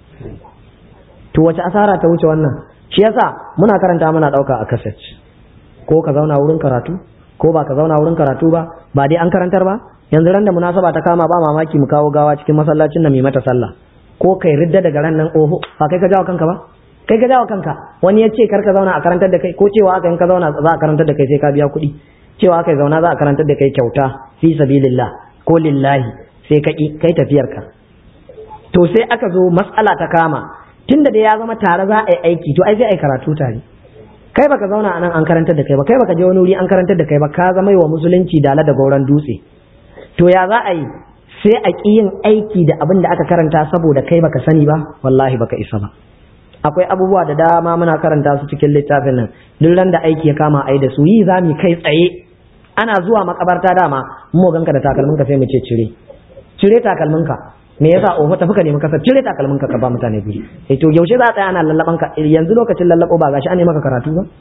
To wace asara ta wuce wannan? Shi yasa muna karanta muna ɗauka a kaset, ko ka zauna wurin karatu ko ba ka zauna wurin karatu ba, ba dai an karantar ba. Yanzu ran da munasaba ta kama ba mamaki mu kawo gawa cikin masallacin nan mai mata sallah, ko kai ridda daga ran nan, oho ba kai ka jawo kanka ba, kai ka jawo kanka. Wani ya ce kar ka zauna a karantar da kai, ko cewa aka in ka zauna za a karantar da kai sai ka biya kuɗi, cewa aka zauna za a karantar da kai kyauta fi sabilillah ko lillahi, sai ka ki kai tafiyarka. To sai aka zo mas'ala ta kama, tunda da ya zama tare za a yi aiki, to ai sai ai karatu tare. Kai baka zauna anan an karantar da kai ba, kai baka je wani wuri an karantar da kai ba, ka zama wa musulunci dala da gauran dutse. To ya za a yi? Sai a ƙi yin aiki da abin da aka karanta saboda kai baka sani ba, wallahi baka isa ba. Akwai abubuwa da dama muna karanta su cikin littafin nan, duk ran da aiki ya kama ai da su yi zami kai tsaye. Ana zuwa makabarta dama mu ganka da takalminka sai mu ce cire cire takalminka. Me yasa oho tafi ka nemi kasar, cire takalminka ka ba mutane guri. Eh to yaushe za a tsaya ana lallaban ka? Yanzu lokacin lallabo ba gashi an yi maka karatu ba.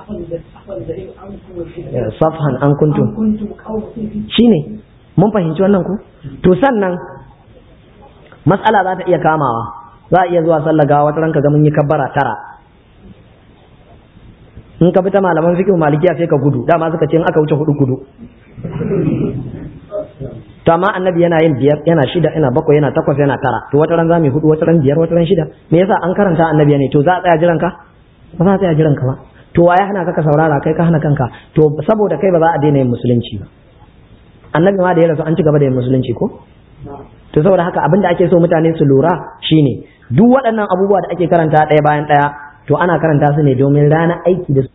Safhan an kuntum shine mun fahimci wannan ku. To sannan matsala za ta iya kamawa, za a iya zuwa sallar gawa wata ranka ga mun yi kabbara tara. In ka fita malaman fiqh malikiya sai ka gudu, dama suka ce in aka wuce hudu gudu. To amma annabi yana yin biyar, yana shida, yana bakwai, yana takwas, yana tara. To wata ran zamu hudu, wata ran biyar, wata ran shida. Me yasa an karanta annabi ne? To za a tsaya jiran ka? Ba za a tsaya jiran ka ba. To waye hana ka ka saurara, kai ka hana kanka? To saboda kai ba za a daina yin musulunci ba. Annabi ma da ya rasu an ci gaba da yin musulunci ko? To saboda haka abin da ake so mutane su lura shine duk waɗannan abubuwa da ake karanta ɗaya bayan ɗaya, to ana karanta su ne domin ranar aiki da